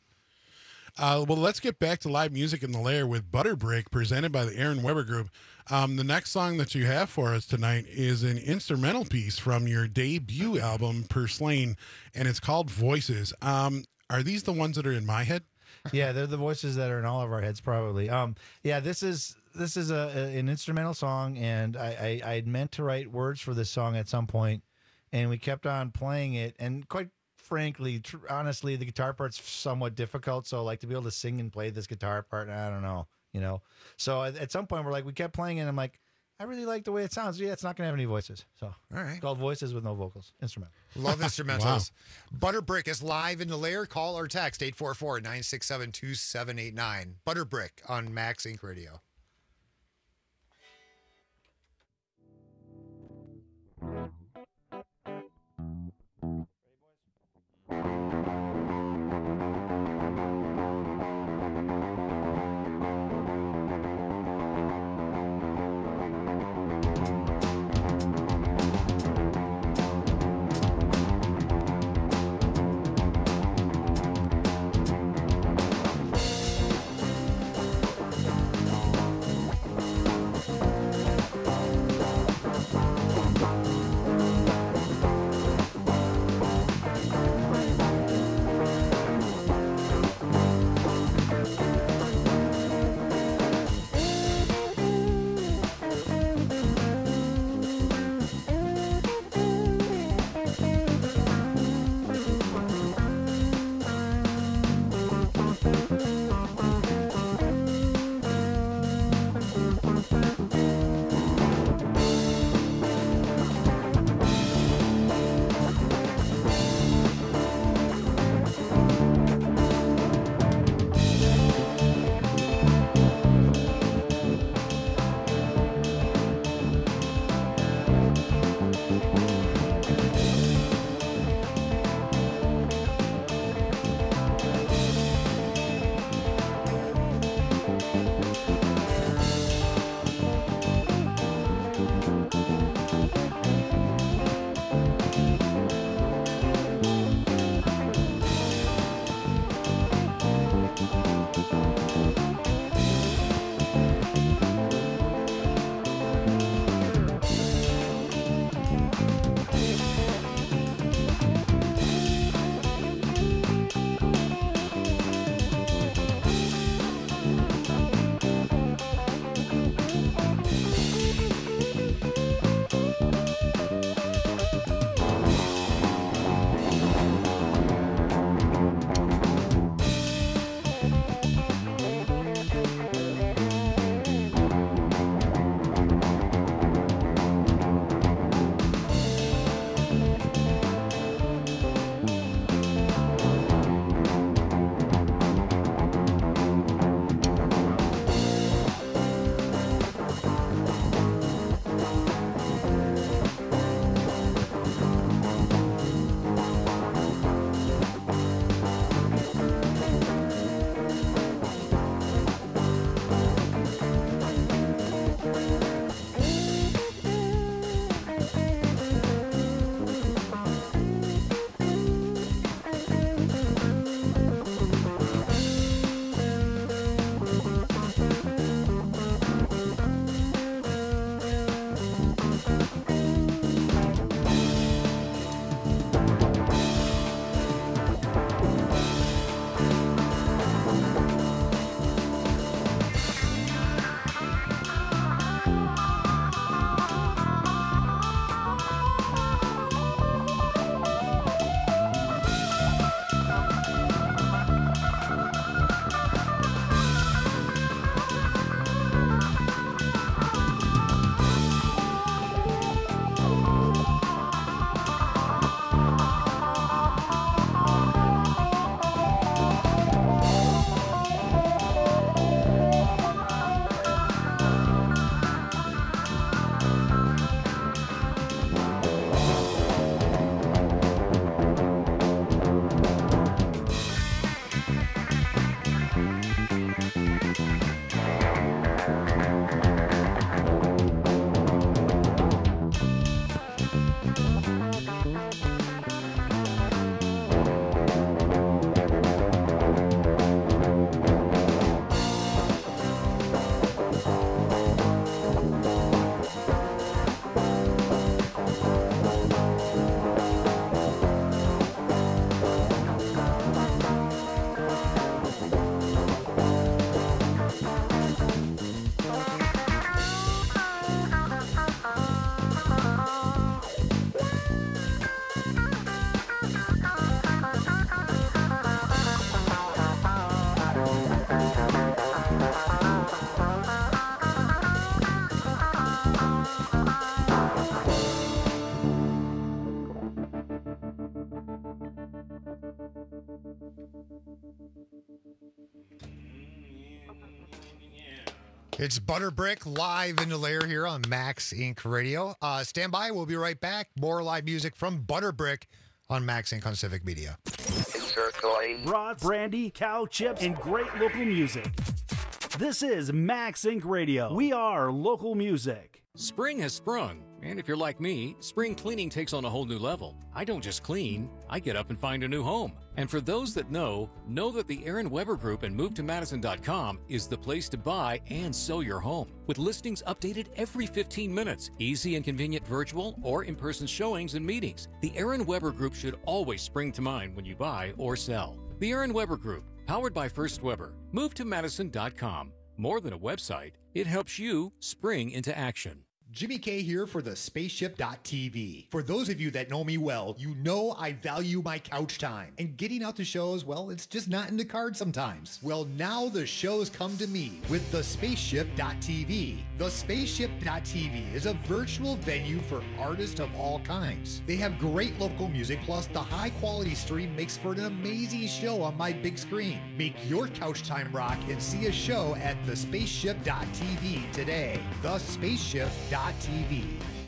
[SPEAKER 12] Uh, well, let's get back to live music in the lair with Butter Break, presented by the Aaron Weber Group. Um, the next song that you have for us tonight is an instrumental piece from your debut album, Purslane, and it's called Voices. Um, are these the ones that are in my head?
[SPEAKER 13] Yeah, they're the voices that are in all of our heads, probably. Um, yeah, this is this is a, a an instrumental song, and I, I I had meant to write words for this song at some point, and we kept on playing it, and quite frankly, tr- honestly, the guitar part's somewhat difficult. So, like to be able to sing and play this guitar part, I don't know, you know. So at, at some point, we're like, we kept playing it, and I'm like, I really like the way it sounds. Yeah, it's not gonna have any voices, so
[SPEAKER 11] All right.
[SPEAKER 13] it's called Voices with no vocals, instrumental.
[SPEAKER 11] Love instrumentals. Butter Brick is live in the lair. Call or text eight four four, nine six seven, two seven eight nine. Butter Brick on Max Inc Radio.
[SPEAKER 14] Thank
[SPEAKER 11] It's Butterbrick live in the lair here on Max Incorporated. Radio. Uh, stand by. We'll be right back. More live music from Butterbrick on Max Incorporated on Civic Media.
[SPEAKER 16] Brats, brandy, cow chips, and great local music. This is Max Incorporated Radio. We are local music.
[SPEAKER 17] Spring has sprung, and if you're like me, spring cleaning takes on a whole new level. I don't just clean, I get up and find a new home. And for those that know, know that the Aaron Weber Group and move to madison dot com is the place to buy and sell your home. With listings updated every fifteen minutes, easy and convenient virtual or in-person showings and meetings, the Aaron Weber Group should always spring to mind when you buy or sell. The Aaron Weber Group, powered by First Weber, move to madison dot com. More than a website, it helps you spring into action.
[SPEAKER 11] Jimmy K here for the spaceship dot t v. For those of you that know me well, you know I value my couch time. And getting out to shows, well, it's just not in the cards sometimes. Well, now the shows come to me with the spaceship dot t v. The spaceship dot t v is a virtual venue for artists of all kinds. They have great local music, plus the high quality stream makes for an amazing show on my big screen. Make your couch time rock and see a show at the spaceship dot t v today. the spaceship dot t v.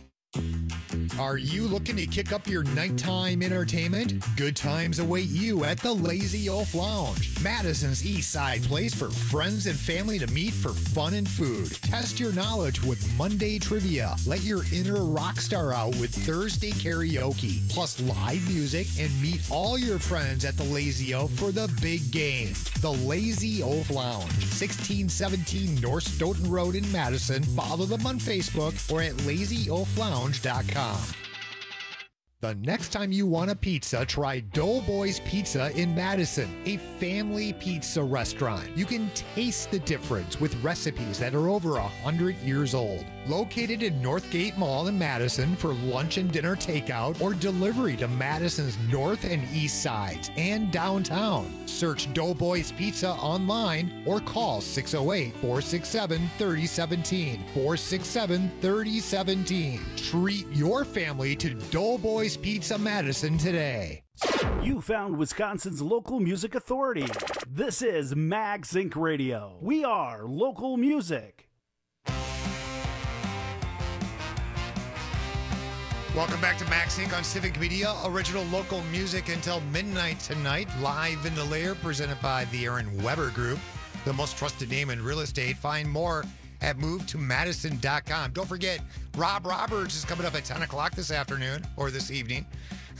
[SPEAKER 11] Are you looking to kick up your nighttime entertainment? Good times await you at the Lazy Oaf Lounge, Madison's East Side place for friends and family to meet for fun and food. Test your knowledge with Monday trivia. Let your inner rock star out with Thursday karaoke, plus live music, and meet all your friends at the Lazy Oaf for the big game. The Lazy Oaf Lounge, sixteen seventeen North Stoughton Road in Madison. Follow them on Facebook or at lazy oaf lounge dot com. The next time you want a pizza, try Doughboys Pizza in Madison, a family pizza restaurant. You can taste the difference with recipes that are over one hundred years old. Located in Northgate Mall in Madison for lunch and dinner takeout or delivery to Madison's north and east sides and downtown. Search Doughboys Pizza online or call six oh eight, four six seven, three oh one seven, four six seven, three oh one seven. Treat your family to Doughboys Pizza Madison today.
[SPEAKER 16] You found Wisconsin's local music authority. This is Max Incorporated Radio. We are local music.
[SPEAKER 11] Welcome back to Max Incorporated on Civic Media. Original local music until midnight tonight. Live in the lair, presented by the Aaron Weber Group, the most trusted name in real estate. Find more at move to madison dot com. Don't forget, Rob Roberts is coming up at ten o'clock this afternoon or this evening.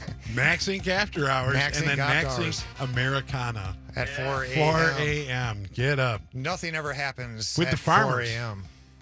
[SPEAKER 12] Max Incorporated After Hours,
[SPEAKER 11] Max
[SPEAKER 12] and then
[SPEAKER 11] Incorporated
[SPEAKER 12] Max
[SPEAKER 11] After Hours.
[SPEAKER 12] Incorporated Americana.
[SPEAKER 11] At four a.m.
[SPEAKER 12] four a.m. Get up.
[SPEAKER 11] Nothing ever happens
[SPEAKER 12] With
[SPEAKER 11] at
[SPEAKER 12] the farmers.
[SPEAKER 11] four a.m.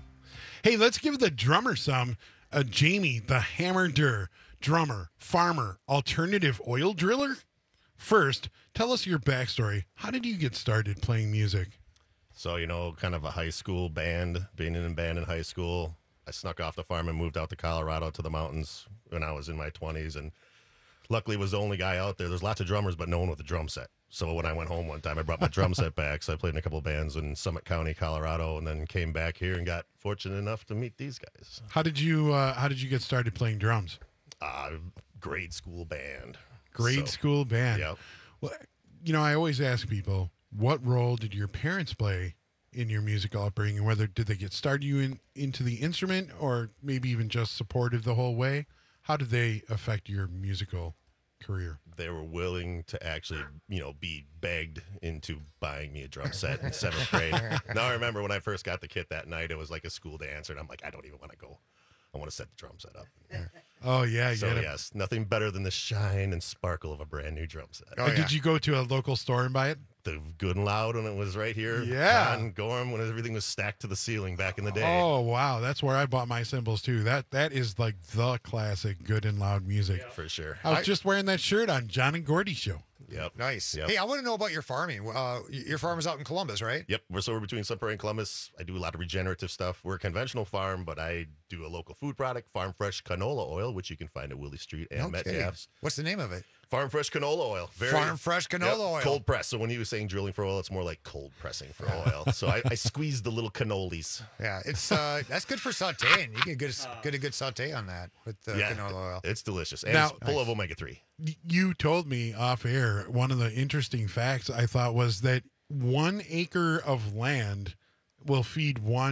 [SPEAKER 12] Hey, let's give the drummer some. Uh, Jamie, the Hammer Dur, drummer, farmer, alternative oil driller. First, tell us your backstory. How did you get started playing music?
[SPEAKER 18] So, you know, kind of a high school band, being in a band in high school. I snuck off the farm and moved out to Colorado to the mountains when I was in my twenties. And luckily was the only guy out there. There's lots of drummers, but no one with a drum set. So when I went home one time, I brought my drum set back. So I played in a couple of bands in Summit County, Colorado, and then came back here and got fortunate enough to meet these guys.
[SPEAKER 12] How did you uh, How did you get started playing drums?
[SPEAKER 18] Uh, grade school band.
[SPEAKER 12] Grade
[SPEAKER 18] So,
[SPEAKER 12] school band.
[SPEAKER 18] Yep.
[SPEAKER 12] Well, you know, I always ask people, what role did your parents play in your musical upbringing? Whether did they get started you in into the instrument, or maybe even just supportive the whole way? How did they affect your musical career?
[SPEAKER 18] They were willing to actually, you know, be begged into buying me a drum set in seventh grade. Now I remember when I first got the kit that night, it was like a school dance, and I'm like, I don't even want to go. I want to set the drum set up.
[SPEAKER 12] Oh yeah, you
[SPEAKER 18] So
[SPEAKER 12] gotta-
[SPEAKER 18] yes, nothing better than the shine and sparkle of a brand new drum set.
[SPEAKER 12] Uh, Did you go to a local store and buy it?
[SPEAKER 18] The Good and Loud when it was right here.
[SPEAKER 12] Yeah.
[SPEAKER 18] On Gorham when everything was stacked to the ceiling back in the day.
[SPEAKER 12] Oh wow, that's where I bought my cymbals too. That that is like the classic Good and Loud music.
[SPEAKER 18] For sure.
[SPEAKER 12] I was just wearing that shirt on John and Gordy show.
[SPEAKER 18] Yep.
[SPEAKER 11] Nice.
[SPEAKER 18] Yep.
[SPEAKER 11] Hey, I want to know about your farming. Uh, your farm is out in Columbus, right?
[SPEAKER 18] Yep. We're so we're between Sun Prairie and Columbus. I do a lot of regenerative stuff. We're a conventional farm, but I do a local food product, Farm Fresh Canola Oil, which you can find at Willie Street and
[SPEAKER 11] Okay.
[SPEAKER 18] Metcalf's.
[SPEAKER 11] What's the name of it?
[SPEAKER 18] Farm Fresh Canola Oil.
[SPEAKER 11] Farm Fresh Canola
[SPEAKER 18] Yep,
[SPEAKER 11] Oil.
[SPEAKER 18] Cold press. So when he was saying drilling for oil, it's more like cold pressing for oil. So I, I squeezed the little cannolis.
[SPEAKER 11] Yeah, it's uh, that's good for sautéing. You get good, get a good sauté on that with the
[SPEAKER 18] Yeah,
[SPEAKER 11] canola oil.
[SPEAKER 18] It's delicious. And
[SPEAKER 12] Now-
[SPEAKER 18] it's full of omega three.
[SPEAKER 12] Y- You told me off air, one of the interesting facts I thought was that one acre of land will feed one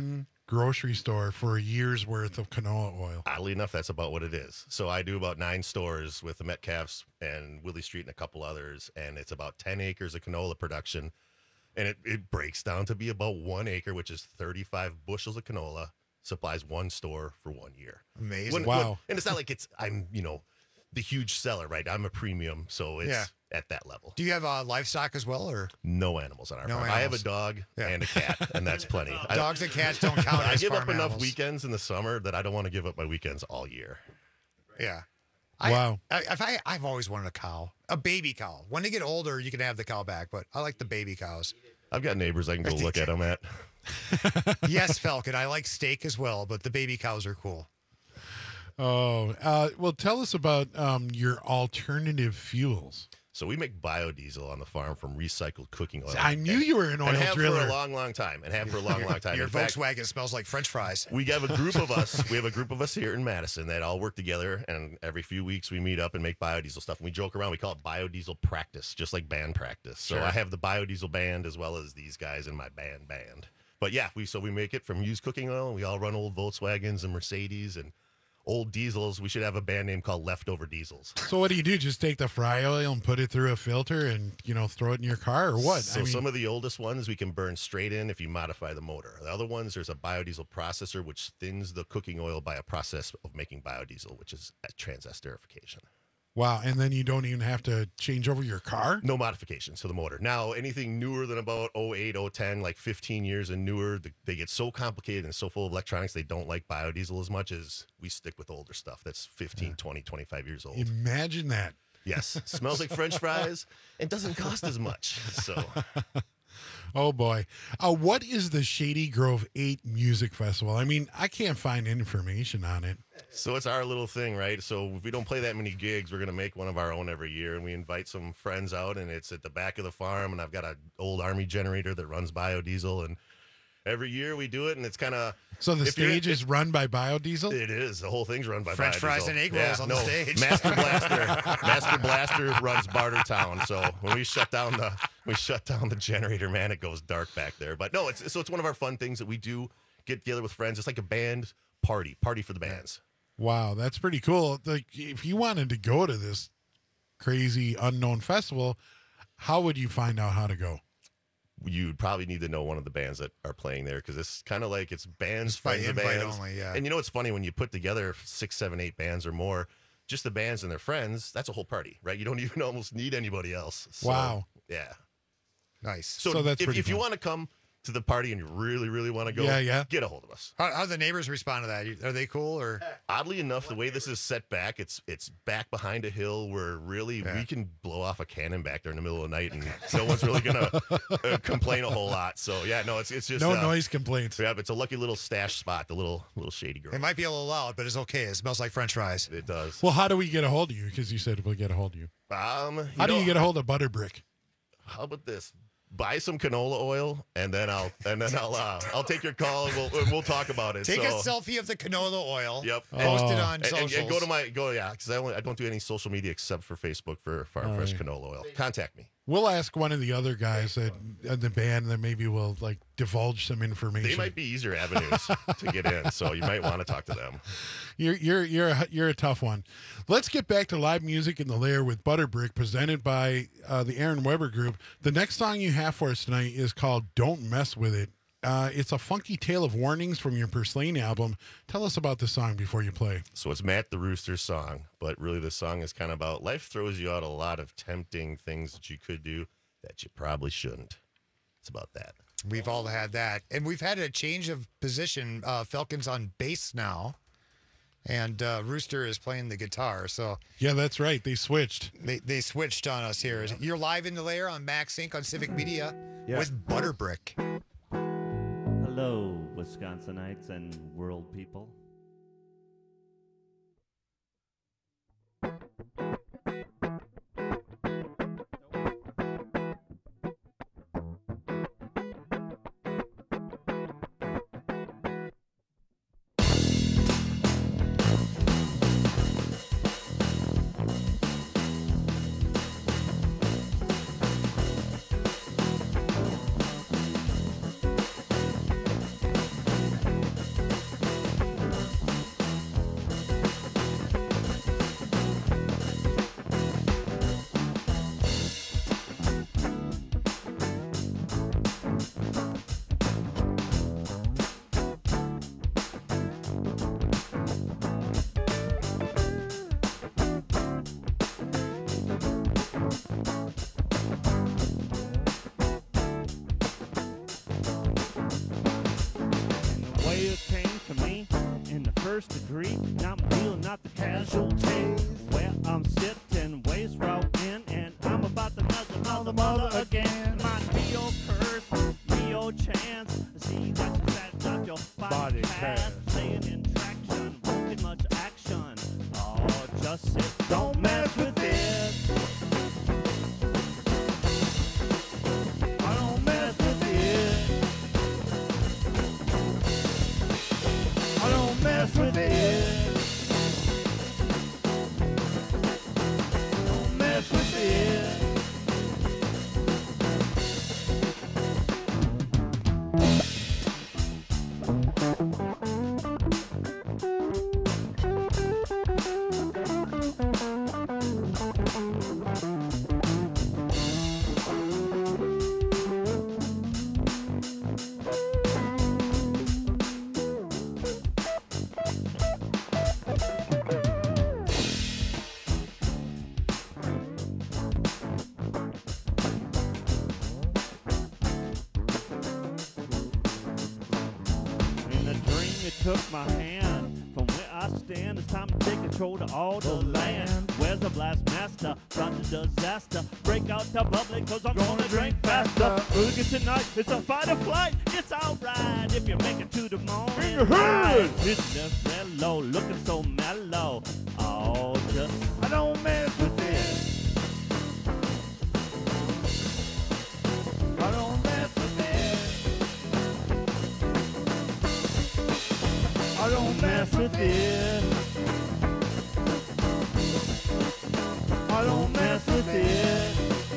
[SPEAKER 12] grocery store for a year's worth of canola oil.
[SPEAKER 18] Oddly enough, that's about what it is. So I do about nine stores with the Metcalfs and Willie Street and a couple others, and it's about ten acres of canola production. And it, it breaks down to be about one acre, which is thirty-five bushels of canola, supplies one store for one year.
[SPEAKER 11] Amazing.
[SPEAKER 18] When-
[SPEAKER 12] Wow.
[SPEAKER 18] when- and it's not like it's, I'm, you know, the huge seller, right? I'm a premium, so it's
[SPEAKER 11] Yeah.
[SPEAKER 18] at that level.
[SPEAKER 11] Do you have uh, livestock as well, or
[SPEAKER 18] No animals on our
[SPEAKER 11] No
[SPEAKER 18] farm. I have a
[SPEAKER 11] animals.
[SPEAKER 18] dog
[SPEAKER 11] Yeah.
[SPEAKER 18] and a cat, and that's plenty. I-
[SPEAKER 11] dogs and cats don't count
[SPEAKER 18] I
[SPEAKER 11] as
[SPEAKER 18] give
[SPEAKER 11] farm
[SPEAKER 18] up enough
[SPEAKER 11] animals?
[SPEAKER 18] weekends in the summer that I don't want to give up my weekends all year.
[SPEAKER 11] Yeah. I,
[SPEAKER 12] Wow.
[SPEAKER 11] I, if I, I've always wanted a cow, a baby cow. When they get older, you can have the cow back, but I like the baby cows.
[SPEAKER 18] I've got neighbors I can go look at them at.
[SPEAKER 11] Yes, Falcon. I like steak as well, but the baby cows are cool.
[SPEAKER 12] Oh, uh, well, tell us about um, your alternative fuels.
[SPEAKER 18] So we make biodiesel on the farm from recycled cooking oil.
[SPEAKER 12] I knew you were an oil
[SPEAKER 18] and have
[SPEAKER 12] driller.
[SPEAKER 18] for a long, long time, and have for a long, long time.
[SPEAKER 11] Your
[SPEAKER 18] In fact,
[SPEAKER 11] Volkswagen smells like French fries.
[SPEAKER 18] we have a group of us. We have a group of us here in Madison that all work together, and every few weeks we meet up and make biodiesel stuff. And we joke around. We call it biodiesel practice, just like band practice. So
[SPEAKER 11] Sure.
[SPEAKER 18] I have the biodiesel band as well as these guys in my band band. But yeah, we so we make it from used cooking oil. We all run old Volkswagens and Mercedes and old diesels. We should have a band name called Leftover Diesels.
[SPEAKER 12] So what do you do? Just take the fry oil and put it through a filter and, you know, throw it in your car or what?
[SPEAKER 18] So some of the oldest ones we can burn straight in if you modify the motor. The other ones, there's a biodiesel processor which thins the cooking oil by a process of making biodiesel, which is a transesterification.
[SPEAKER 12] Wow, and then you don't even have to change over your car?
[SPEAKER 18] No modifications to the motor. Now, anything newer than about oh eight, oh ten, like fifteen years and newer, th- they get so complicated and so full of electronics, they don't like biodiesel as much as we stick with older stuff that's fifteen, twenty, twenty-five years old.
[SPEAKER 12] Imagine that.
[SPEAKER 18] Yes, smells like French fries and doesn't cost as much. So
[SPEAKER 12] Oh boy. Uh, what is the Shady Grove eight Music Festival? I mean, I can't find information on it.
[SPEAKER 18] So it's our little thing, right? So if we don't play that many gigs, we're going to make one of our own every year. And we invite some friends out, and it's at the back of the farm. And I've got an old Army generator that runs biodiesel. And every year we do it, and it's kind of...
[SPEAKER 12] So the stage is run by biodiesel?
[SPEAKER 18] It is. The whole thing's run by
[SPEAKER 11] French
[SPEAKER 18] biodiesel.
[SPEAKER 11] fries and egg rolls on the
[SPEAKER 18] no,
[SPEAKER 11] stage.
[SPEAKER 18] Master Blaster. Master Blaster runs Bartertown. So when we shut down the we shut down the generator, man, it goes dark back there. But no, it's so it's one of our fun things that we do. Get together with friends. It's like a band party. Party for the bands.
[SPEAKER 12] Wow, that's pretty cool. Like, if you wanted to go to this crazy unknown festival, how would you find out how to go?
[SPEAKER 18] You'd probably need to know one of the bands that are playing there because it's kind of like it's bands,
[SPEAKER 11] It's by
[SPEAKER 18] friends of
[SPEAKER 11] invite
[SPEAKER 18] bands.
[SPEAKER 11] only, yeah.
[SPEAKER 18] And you know what's funny? When you put together six, seven, eight bands or more, just the bands and their friends, that's a whole party, right? You don't even almost need anybody else. So,
[SPEAKER 12] Wow.
[SPEAKER 18] Yeah.
[SPEAKER 11] Nice.
[SPEAKER 18] So,
[SPEAKER 12] So that's
[SPEAKER 18] if,
[SPEAKER 12] pretty
[SPEAKER 18] if you
[SPEAKER 12] fun.
[SPEAKER 18] want to come to the party and you really, really want to go,
[SPEAKER 12] Yeah, yeah.
[SPEAKER 18] get a hold of us.
[SPEAKER 11] How, how do the neighbors respond to that? Are they cool or?
[SPEAKER 18] Oddly enough, the way this is set back, it's it's back behind a hill where really
[SPEAKER 11] Yeah.
[SPEAKER 18] we can blow off a cannon back there in the middle of the night and no one's really going to uh, complain a whole lot. So, yeah, no, it's it's just...
[SPEAKER 12] No
[SPEAKER 18] uh,
[SPEAKER 12] noise complaints.
[SPEAKER 18] Yeah, but it's a lucky little stash spot, the little little Shady Grove.
[SPEAKER 11] It might be a little loud, but it's okay. It smells like French fries.
[SPEAKER 18] It does.
[SPEAKER 12] Well, how do we get a hold of you? Because you said we'll get a hold of you.
[SPEAKER 18] Um, you
[SPEAKER 12] How do
[SPEAKER 18] know,
[SPEAKER 12] you get a hold of Butterbrick?
[SPEAKER 18] How about this? Buy some canola oil, and then I'll and then I'll uh, I'll take your call and we'll and we'll talk about it.
[SPEAKER 11] Take
[SPEAKER 18] so,
[SPEAKER 11] a selfie of the canola oil.
[SPEAKER 18] Yep.
[SPEAKER 11] Post it on
[SPEAKER 18] and, and,
[SPEAKER 11] socials.
[SPEAKER 18] and go to my go yeah, because I only I don't do any social media except for Facebook for Farm
[SPEAKER 12] All
[SPEAKER 18] Fresh
[SPEAKER 12] right.
[SPEAKER 18] canola oil. Contact me.
[SPEAKER 12] We'll ask one of the other guys that in the band that maybe will like divulge some information.
[SPEAKER 18] They might be easier avenues to get in, so you might want to talk to them.
[SPEAKER 12] You're you're you're a, you're a tough one. Let's get back to live music in the lair with Butterbrick, presented by uh, the Aaron Weber Group. The next song you have for us tonight is called "Don't Mess with It." Uh, it's a funky tale of warnings from your Purslane album. Tell us about the song before you play.
[SPEAKER 18] So it's Matt the Rooster's song, but really the song is kind of about life throws you out a lot of tempting things that you could do that you probably shouldn't. It's about that.
[SPEAKER 11] We've all had that. And we've had a change of position. Uh, Falcon's on bass now, and uh, Rooster is playing the guitar. So
[SPEAKER 12] Yeah, that's right. They switched.
[SPEAKER 11] they, they switched on us here. You're live in the lair on Max Inc on Civic Media
[SPEAKER 19] Yeah.
[SPEAKER 11] with Butterbrick.
[SPEAKER 19] Hello, Wisconsinites and world people. agree. Now I'm dealing out the casualties. Where I'm sitting, waist row in, and I'm about to mother, mother, mother again. My Neo curse, Neo chance. See that you set up your body path. Playing in traction, working much action. Oh, just sit, don't mess with it. I don't mess with it. I don't mess with it. Don't mess with it. Took my hand from where I stand. It's time to take control of all the land. Where's the blast master? From the disaster. Break out the public, cause I'm gonna drink faster. Look at tonight, it's a fight or flight. It's alright if you make it to the morning. Right. It's just mellow, looking so mellow. Oh, just I don't mess with it. I don't mess with it. I don't mess with it. I don't mess with it.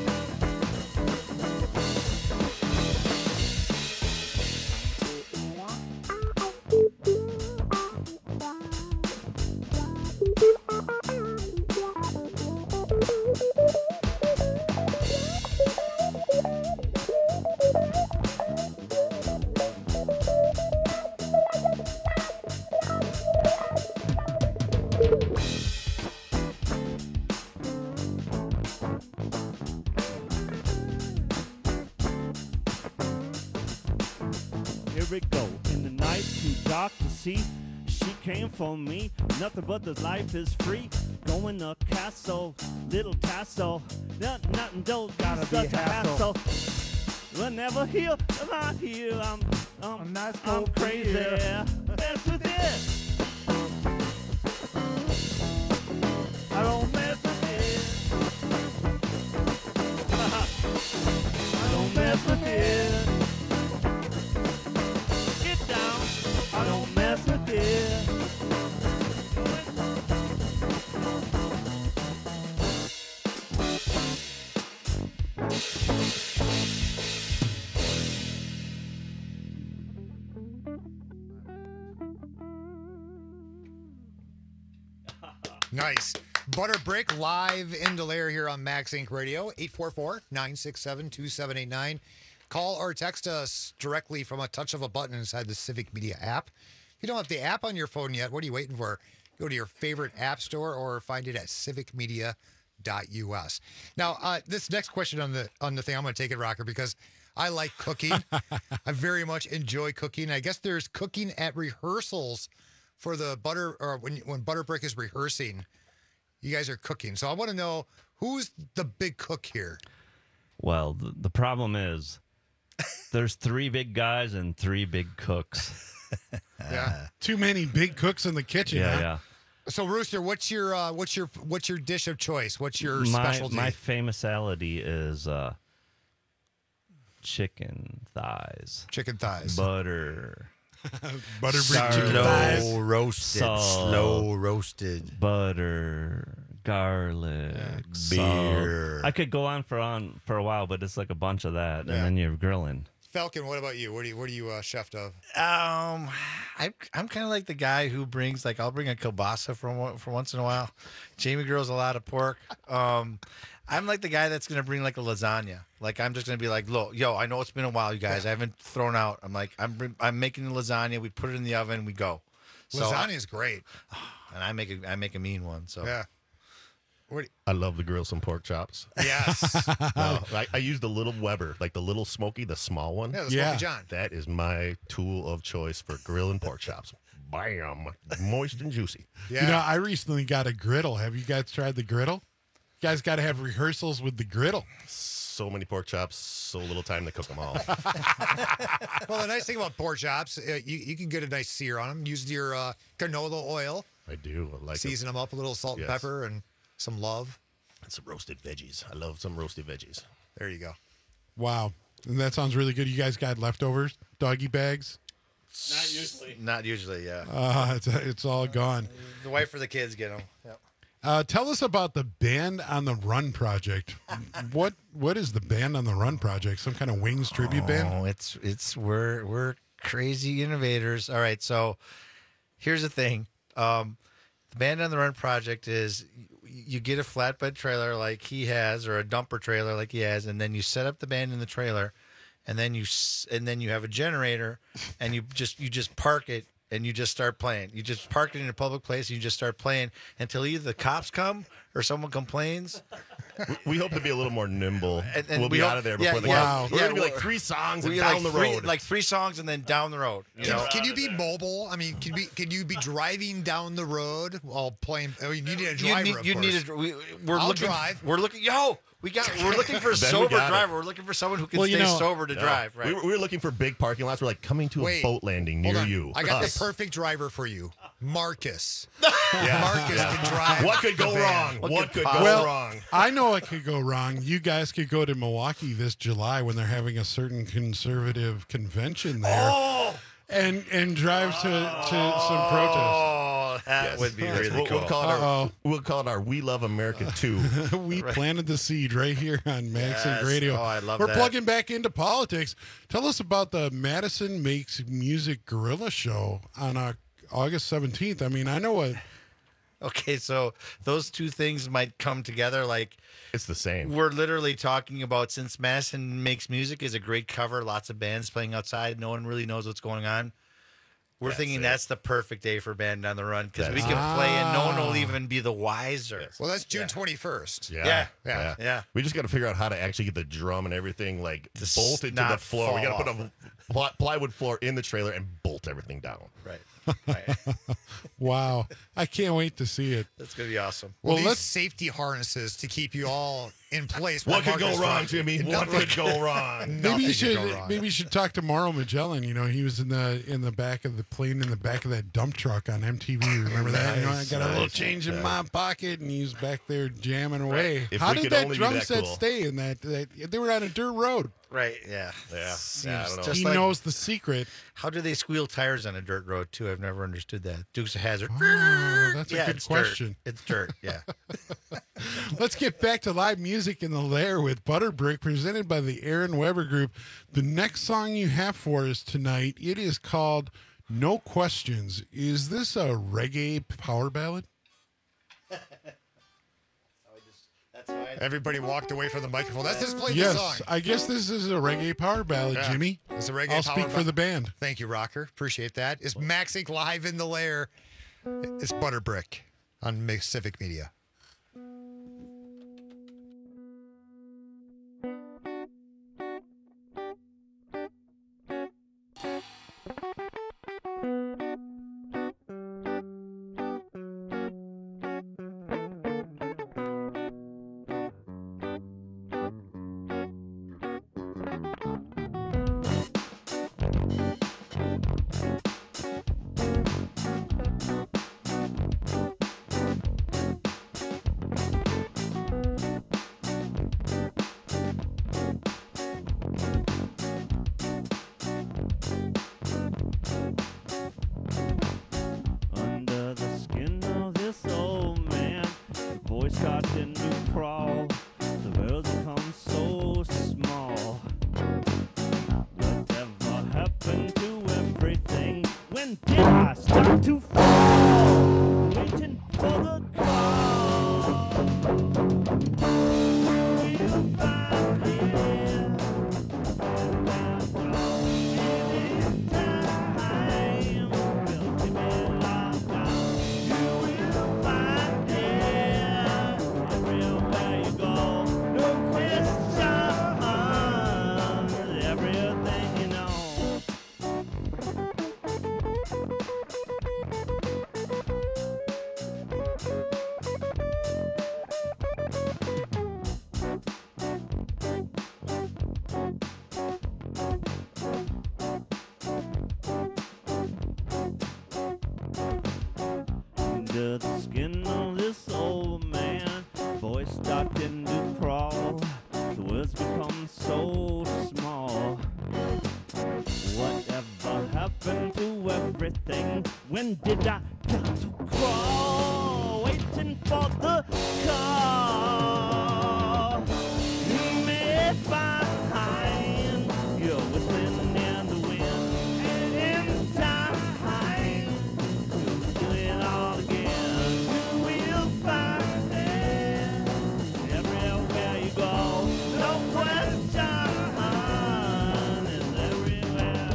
[SPEAKER 19] Here we go. In the night, too dark to see. She came for me. Nothing but this life is free. Going to castle, little tassel. Nothing, nothing, don't got such a hassle. We'll never heal. I'm not here. I'm, I'm, I'm, nice I'm crazy. Mess with it. I don't mess with it. I don't mess with it. I don't mess with it.
[SPEAKER 11] Nice. Butter Brick live in Delaire here on Max Inc Radio, eight four four, nine six seven, two seven eight nine. Call or text us directly from a touch of a button inside the Civic Media app. If you don't have the app on your phone yet, what are you waiting for? Go to your favorite app store or find it at civic media dot u s. Now, uh, this next question on the on the thing, I'm going to take it, Rocker, because I like cooking. I very much enjoy cooking. I guess there's cooking at rehearsals for the Butter, or when when Butter Brick is rehearsing, you guys are cooking. So I want to know, who's the big cook here?
[SPEAKER 15] Well, the, the problem is there's three big guys and three big cooks.
[SPEAKER 11] Yeah,
[SPEAKER 12] too many big cooks in the kitchen.
[SPEAKER 15] Yeah,
[SPEAKER 12] huh?
[SPEAKER 15] yeah.
[SPEAKER 11] So, Rooster, what's your uh, what's your what's your dish of choice? What's your
[SPEAKER 15] my,
[SPEAKER 11] specialty?
[SPEAKER 15] My famousality is uh, chicken thighs.
[SPEAKER 11] Chicken thighs.
[SPEAKER 15] Butter.
[SPEAKER 12] Butter brick
[SPEAKER 15] Garlic,
[SPEAKER 12] chicken thighs.
[SPEAKER 6] Slow roasted.
[SPEAKER 15] salt,
[SPEAKER 6] Slow roasted.
[SPEAKER 15] Butter, garlic,
[SPEAKER 6] beer.
[SPEAKER 15] salt. I could go on for on for a while, but it's like a bunch of that,
[SPEAKER 11] Yeah.
[SPEAKER 15] and then you're grilling.
[SPEAKER 11] Falcon, what about you? What do you what are you uh, chefed of?
[SPEAKER 13] Um, I, I'm kind of like the guy who brings, like, I'll bring a kielbasa for one- for once in a while. Jamie grills a lot of pork. Um, I'm like the guy that's gonna bring like a lasagna. Like, I'm just gonna be like, look, yo, I know it's been a while, you guys. I haven't thrown out. I'm like, I'm bring- I'm making the lasagna. We put it in the oven. We go. So
[SPEAKER 11] Lasagna is great,
[SPEAKER 13] and I make a I make a mean one. So
[SPEAKER 11] yeah. What,
[SPEAKER 18] I love to grill some pork chops.
[SPEAKER 11] yes.
[SPEAKER 18] No, I, I use the little Weber, like the little smoky, the small one.
[SPEAKER 11] Yeah, the Smoky
[SPEAKER 12] Yeah.
[SPEAKER 11] John.
[SPEAKER 18] That is my tool of choice for grilling pork chops. bam, moist and juicy.
[SPEAKER 12] You know, I recently got a griddle. Have you guys tried the griddle? You guys got to have rehearsals with the griddle.
[SPEAKER 18] So many pork chops, so little time to cook them all.
[SPEAKER 11] Well, the nice thing about pork chops, uh, you, you can get a nice sear on them. Use your uh, canola oil.
[SPEAKER 18] I do. I like
[SPEAKER 11] Season
[SPEAKER 18] it.
[SPEAKER 11] them up a little salt
[SPEAKER 18] Yes.
[SPEAKER 11] and pepper and some love.
[SPEAKER 18] And some roasted veggies. I love some roasted veggies.
[SPEAKER 11] There you go.
[SPEAKER 12] Wow. And that sounds really good. You guys got leftovers, doggy bags?
[SPEAKER 20] Not usually. Not usually, yeah.
[SPEAKER 12] Uh, it's, it's all gone.
[SPEAKER 20] The wife or the kids get them. Yep.
[SPEAKER 12] Uh, tell us about the Band on the Run project. what What is the Band on the Run project? Some kind of Wings tribute
[SPEAKER 20] Oh,
[SPEAKER 12] band?
[SPEAKER 20] it's it's we're we're crazy innovators. All right, so here's the thing. Um, the Band on the Run project is you, you get a flatbed trailer like he has, or a dumper trailer like he has, and then you set up the band in the trailer, and then you s- and then you have a generator, and you just you just park it. And you just start playing. You just park it in a public place, and you just start playing until either the cops come or someone complains.
[SPEAKER 18] We, we hope to be a little more nimble.
[SPEAKER 20] And, and
[SPEAKER 18] we'll
[SPEAKER 20] we
[SPEAKER 18] be
[SPEAKER 20] hope-
[SPEAKER 18] out of there
[SPEAKER 20] yeah,
[SPEAKER 18] before the
[SPEAKER 20] yeah,
[SPEAKER 18] guys. We're
[SPEAKER 20] yeah,
[SPEAKER 18] going to be like
[SPEAKER 20] we're-
[SPEAKER 18] three songs and
[SPEAKER 20] we're
[SPEAKER 18] down
[SPEAKER 20] like
[SPEAKER 18] the
[SPEAKER 20] three-
[SPEAKER 18] road.
[SPEAKER 20] like three songs and then down the road. You
[SPEAKER 11] Can,
[SPEAKER 20] know?
[SPEAKER 11] can you be mobile? I mean, can be can you be driving down the road while playing? I mean, you need a
[SPEAKER 20] You
[SPEAKER 11] driver.
[SPEAKER 20] need,
[SPEAKER 11] of
[SPEAKER 20] you
[SPEAKER 11] course.
[SPEAKER 20] need a. We, we're
[SPEAKER 11] I'll
[SPEAKER 20] looking.
[SPEAKER 11] drive.
[SPEAKER 20] We're looking. Yo, we got. We're looking for a
[SPEAKER 18] Then we
[SPEAKER 20] sober
[SPEAKER 18] got it.
[SPEAKER 20] driver. We're looking for someone who can
[SPEAKER 18] Well,
[SPEAKER 20] stay
[SPEAKER 18] you know-
[SPEAKER 20] sober to
[SPEAKER 18] No.
[SPEAKER 20] drive. Right.
[SPEAKER 18] We, were, we were looking for big parking lots. We're like coming to a
[SPEAKER 11] Wait,
[SPEAKER 18] boat landing
[SPEAKER 11] Hold
[SPEAKER 18] near
[SPEAKER 11] on.
[SPEAKER 18] you.
[SPEAKER 11] I got
[SPEAKER 18] Us.
[SPEAKER 11] the perfect driver for you, Marcus.
[SPEAKER 18] Yeah.
[SPEAKER 11] Marcus
[SPEAKER 18] Yeah.
[SPEAKER 11] can drive.
[SPEAKER 18] What could go
[SPEAKER 11] the van.
[SPEAKER 18] wrong? What could go
[SPEAKER 12] well,
[SPEAKER 18] wrong?
[SPEAKER 12] I know it could go wrong. You guys could go to Milwaukee this July when they're having a certain conservative convention there,
[SPEAKER 20] Oh,
[SPEAKER 12] and and drive to, to some protest.
[SPEAKER 20] oh, that
[SPEAKER 18] Yes.
[SPEAKER 20] would be
[SPEAKER 18] Yes.
[SPEAKER 20] really
[SPEAKER 18] we'll,
[SPEAKER 20] cool.
[SPEAKER 18] We'll call, it our,
[SPEAKER 12] Uh-oh.
[SPEAKER 18] we'll call it our We Love America two.
[SPEAKER 12] We planted the seed right here on Madison
[SPEAKER 20] Yes.
[SPEAKER 12] Radio.
[SPEAKER 20] Oh, I love
[SPEAKER 12] We're
[SPEAKER 20] that.
[SPEAKER 12] plugging back into politics. Tell us about the Madison Makes Music Gorilla Show on uh, August seventeenth. I mean, I know what.
[SPEAKER 20] Okay, so those two things might come together. Like
[SPEAKER 18] It's the same.
[SPEAKER 20] we're literally talking about, since Madison Makes Music is a great cover, lots of bands playing outside, no one really knows what's going on. We're
[SPEAKER 18] That's
[SPEAKER 20] thinking
[SPEAKER 18] it.
[SPEAKER 20] that's the perfect day for Band on the Run because we
[SPEAKER 18] That's
[SPEAKER 20] can
[SPEAKER 12] it.
[SPEAKER 20] play and no one will
[SPEAKER 12] Ah.
[SPEAKER 20] even be the wiser.
[SPEAKER 11] Well, that's June twenty-first.
[SPEAKER 18] Yeah,
[SPEAKER 20] Yeah.
[SPEAKER 11] Yeah.
[SPEAKER 20] Yeah.
[SPEAKER 18] We just got to figure out how to actually get the drum and everything like
[SPEAKER 20] To
[SPEAKER 18] bolted to the
[SPEAKER 20] not
[SPEAKER 18] floor. We got to
[SPEAKER 20] fall
[SPEAKER 18] put a ply- plywood floor in the trailer and bolt everything down.
[SPEAKER 20] Right. right.
[SPEAKER 12] Wow, I can't wait to see it.
[SPEAKER 20] That's going to be awesome.
[SPEAKER 11] Well,
[SPEAKER 12] Well,
[SPEAKER 11] these
[SPEAKER 12] let's-
[SPEAKER 11] safety harnesses to keep you all in place.
[SPEAKER 18] What
[SPEAKER 11] while
[SPEAKER 18] could go
[SPEAKER 11] Marcus
[SPEAKER 18] wrong,
[SPEAKER 11] drives.
[SPEAKER 18] Jimmy? What
[SPEAKER 11] Nothing.
[SPEAKER 18] could go wrong?
[SPEAKER 12] Maybe
[SPEAKER 11] Nothing
[SPEAKER 12] you
[SPEAKER 11] could
[SPEAKER 12] should.
[SPEAKER 11] go wrong.
[SPEAKER 12] Maybe you should talk to Mauro Magellan. You know, he was in the in the back of the plane in the back of that dump truck on M T V. Remember that? You know, I
[SPEAKER 18] Nice,
[SPEAKER 12] got a little
[SPEAKER 18] nice.
[SPEAKER 12] change in
[SPEAKER 18] Yeah.
[SPEAKER 12] my pocket, and he was back there jamming away.
[SPEAKER 18] If
[SPEAKER 12] How
[SPEAKER 18] we
[SPEAKER 12] did
[SPEAKER 18] could
[SPEAKER 12] that
[SPEAKER 18] only be
[SPEAKER 12] drum
[SPEAKER 18] that
[SPEAKER 12] set
[SPEAKER 18] cool.
[SPEAKER 12] stay in that, that? They were on a dirt road.
[SPEAKER 20] Right. Yeah.
[SPEAKER 18] Yeah.
[SPEAKER 20] Seems
[SPEAKER 18] Yeah, I don't know.
[SPEAKER 20] just
[SPEAKER 12] he
[SPEAKER 20] like-
[SPEAKER 12] knows the secret.
[SPEAKER 20] How do they squeal tires on a dirt road, too? I've never understood that. Dukes of Hazzard.
[SPEAKER 12] Oh, that's a
[SPEAKER 20] yeah,
[SPEAKER 12] good
[SPEAKER 20] it's
[SPEAKER 12] question.
[SPEAKER 20] Dirt. It's dirt. Yeah.
[SPEAKER 12] Let's get back to live music in the Lair with Butterbrick, presented by the Aaron Weber Group. The next song you have for us tonight, it is called "No Questions." Is this a reggae power ballad?
[SPEAKER 11] Everybody walked away from the microphone. Let's just play the
[SPEAKER 12] Yes,
[SPEAKER 11] song.
[SPEAKER 12] I guess this is a reggae power ballad,
[SPEAKER 11] Yeah.
[SPEAKER 12] Jimmy.
[SPEAKER 11] It's a reggae
[SPEAKER 12] I'll
[SPEAKER 11] power
[SPEAKER 12] speak for
[SPEAKER 11] ba-
[SPEAKER 12] the band.
[SPEAKER 11] Thank you, Rocker. Appreciate that. It's Max Inc live in the Lair. It's Butterbrick on Mixed Civic Media.
[SPEAKER 19] Under the skin of this old man, the boy starting to crawl. The world becomes so small. Whatever happened to everything? When did I start to fall? Waiting for the call. We'll find it. Anytime. We'll keep it locked down. You will find it everywhere you go. No question. Everything you know. so small. Whatever happened to everything? When did I got to crawl? Waiting for the call. Made behind, you're whistling in the wind. And in time, you'll do it all again. You will find it everywhere you go. No question is everywhere.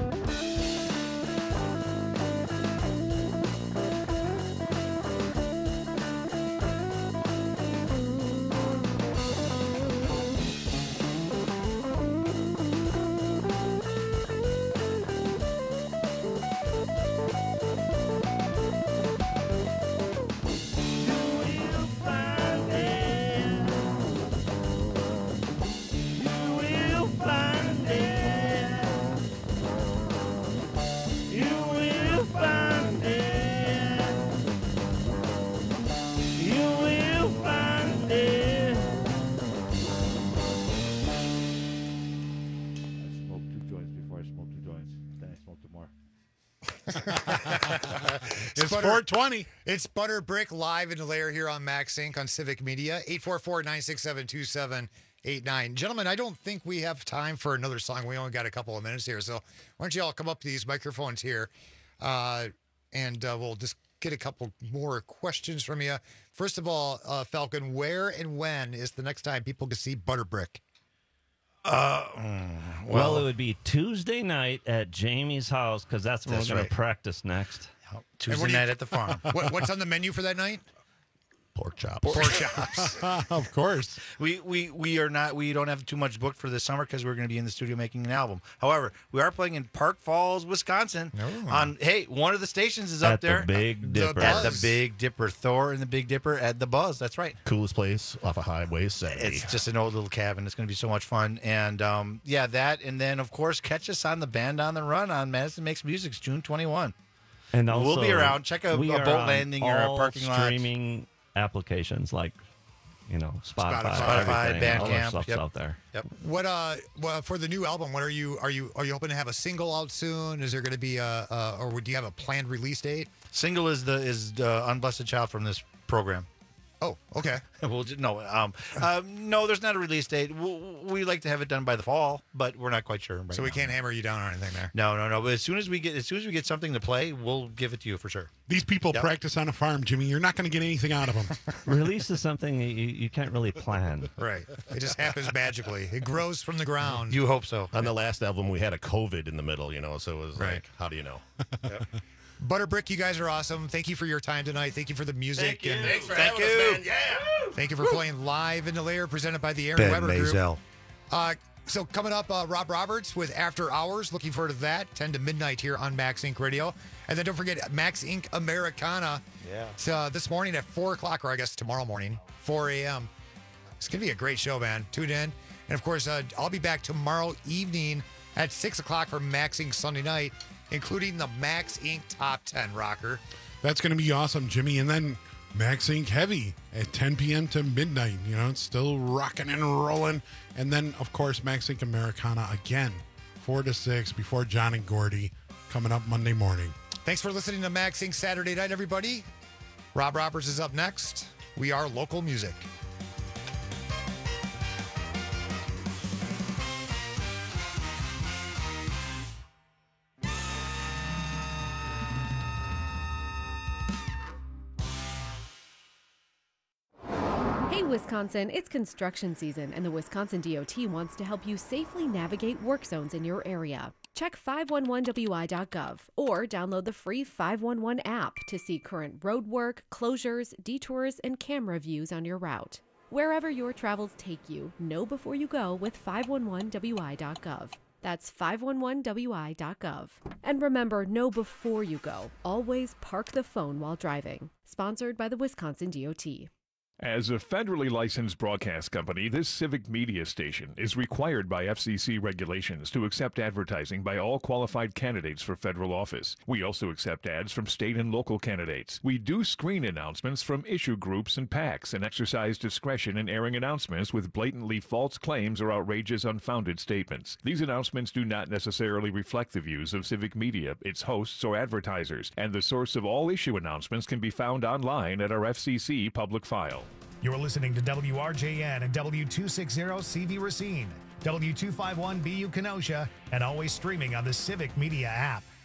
[SPEAKER 12] It's four twenty.
[SPEAKER 11] It's Butter Brick live in the lair here on Max Inc on Civic Media. eight four four, nine six seven, two seven eight nine. Gentlemen, I don't think we have time for another song. We only got a couple of minutes here. So why don't you all come up to these microphones here uh, and uh, we'll just get a couple more questions from you. First of all, uh, Falcon, where and when is the next time people can see Butter Brick?
[SPEAKER 15] Uh, well, it would be Tuesday night at Jamie's house because that's when
[SPEAKER 11] That's
[SPEAKER 15] we're going
[SPEAKER 11] right.
[SPEAKER 15] to practice next.
[SPEAKER 11] And what do you- What, what's on the menu for that night?
[SPEAKER 18] Pork chops.
[SPEAKER 11] Pork chops.
[SPEAKER 12] Of course.
[SPEAKER 20] We we we are not. We don't have too much booked for this summer because we're going to be in the studio making an album. However, we are playing in Park Falls, Wisconsin. On hey, one of the stations is up
[SPEAKER 15] At the
[SPEAKER 20] there.
[SPEAKER 15] Big Dipper.
[SPEAKER 20] At the Big Dipper. Thor and the Big Dipper at the Buzz. That's right.
[SPEAKER 18] Coolest place off of Highway seventy.
[SPEAKER 20] It's just an old little cabin. It's going to be so much fun. And um, yeah, that. And then, of course, catch us on the Band on the Run on Madison Makes Music's June twenty-first.
[SPEAKER 15] And
[SPEAKER 20] we'll
[SPEAKER 15] also,
[SPEAKER 20] be around. Check a, a
[SPEAKER 15] we
[SPEAKER 20] boat
[SPEAKER 15] are on
[SPEAKER 20] landing or a
[SPEAKER 15] all
[SPEAKER 20] parking lot.
[SPEAKER 15] streaming applications like, you know, Spotify,
[SPEAKER 11] Spotify,
[SPEAKER 15] everything, all that
[SPEAKER 11] Bandcamp,
[SPEAKER 15] stuff's
[SPEAKER 11] yep.
[SPEAKER 15] out there.
[SPEAKER 20] Yep.
[SPEAKER 11] What uh, well, for the new album? What are you are you are you hoping to have a single out soon? Is there going to be a uh, or do you have a planned release date?
[SPEAKER 20] Single is the is the Unblessed Child from this program.
[SPEAKER 11] Oh, okay.
[SPEAKER 20] We'll just, no, um, uh, no, there's not a release date. We'll, we like to have it done by the fall, but we're not quite sure. Right
[SPEAKER 11] So we
[SPEAKER 20] now.
[SPEAKER 11] can't hammer you down on anything there.
[SPEAKER 20] No, no, no. But as soon as we get as soon as we get something to play, we'll give it to you for sure.
[SPEAKER 12] These people
[SPEAKER 20] Yep.
[SPEAKER 12] practice on a farm, Jimmy. You're not going to get anything out of them.
[SPEAKER 15] Release is something you, you can't really plan.
[SPEAKER 11] Right. It just happens magically. It grows from the ground.
[SPEAKER 20] You hope so.
[SPEAKER 18] On the last album, we had a COVID in the middle, you know, so it was
[SPEAKER 11] Right.
[SPEAKER 18] like, how do you know?
[SPEAKER 11] Butterbrick, you guys are awesome. Thank you for your time tonight. Thank you for the music.
[SPEAKER 18] Thank you.
[SPEAKER 11] And
[SPEAKER 18] Thanks for
[SPEAKER 11] thank
[SPEAKER 18] having
[SPEAKER 11] you.
[SPEAKER 18] us, man. Yeah.
[SPEAKER 11] Thank you for playing live in the lair, presented by the Aaron
[SPEAKER 20] Ben
[SPEAKER 11] Weber
[SPEAKER 20] Mazel.
[SPEAKER 11] Group. Uh, so coming up, uh, Rob Roberts with After Hours. Looking forward to that. ten to midnight here on Max Inc Radio. And then don't forget Max Inc Americana.
[SPEAKER 20] Yeah.
[SPEAKER 11] It's uh, this morning at four o'clock, or I guess tomorrow morning, four a.m. It's going to be a great show, man. Tune in. And of course, uh, I'll be back tomorrow evening at six o'clock for Max Inc Sunday night, including the Max Inc Top ten Rocker.
[SPEAKER 12] That's going to be awesome, Jimmy. And then Max Inc Heavy at ten p.m. to midnight. You know, it's still rocking and rolling. And then, of course, Max Inc Americana again, four to six before John and Gordy, coming up Monday morning.
[SPEAKER 11] Thanks for listening to Max Inc Saturday night, everybody. Rob Roberts is up next. We are local music.
[SPEAKER 21] Hey, Wisconsin, it's construction season, and the Wisconsin D O T wants to help you safely navigate work zones in your area. Check five one one W I dot gov or download the free five one one app to see current road work, closures, detours, and camera views on your route. Wherever your travels take you, know before you go with five one one W I dot gov. That's five one one W I dot gov. And remember, know before you go. Always park the phone while driving. Sponsored by the Wisconsin D O T.
[SPEAKER 1] As a federally licensed broadcast company, this civic media station is required by F C C regulations to accept advertising by all qualified candidates for federal office. We also accept ads from state and local candidates. We do screen announcements from issue groups and PACs and exercise discretion in airing announcements with blatantly false claims or outrageous unfounded statements. These announcements do not necessarily reflect the views of civic media, its hosts, or advertisers, and the source of all issue announcements can be found online at our F C C public file.
[SPEAKER 22] You're listening to W R J N and W two sixty C V Racine, W two fifty-one B U Kenosha, and always streaming on the Civic Media app.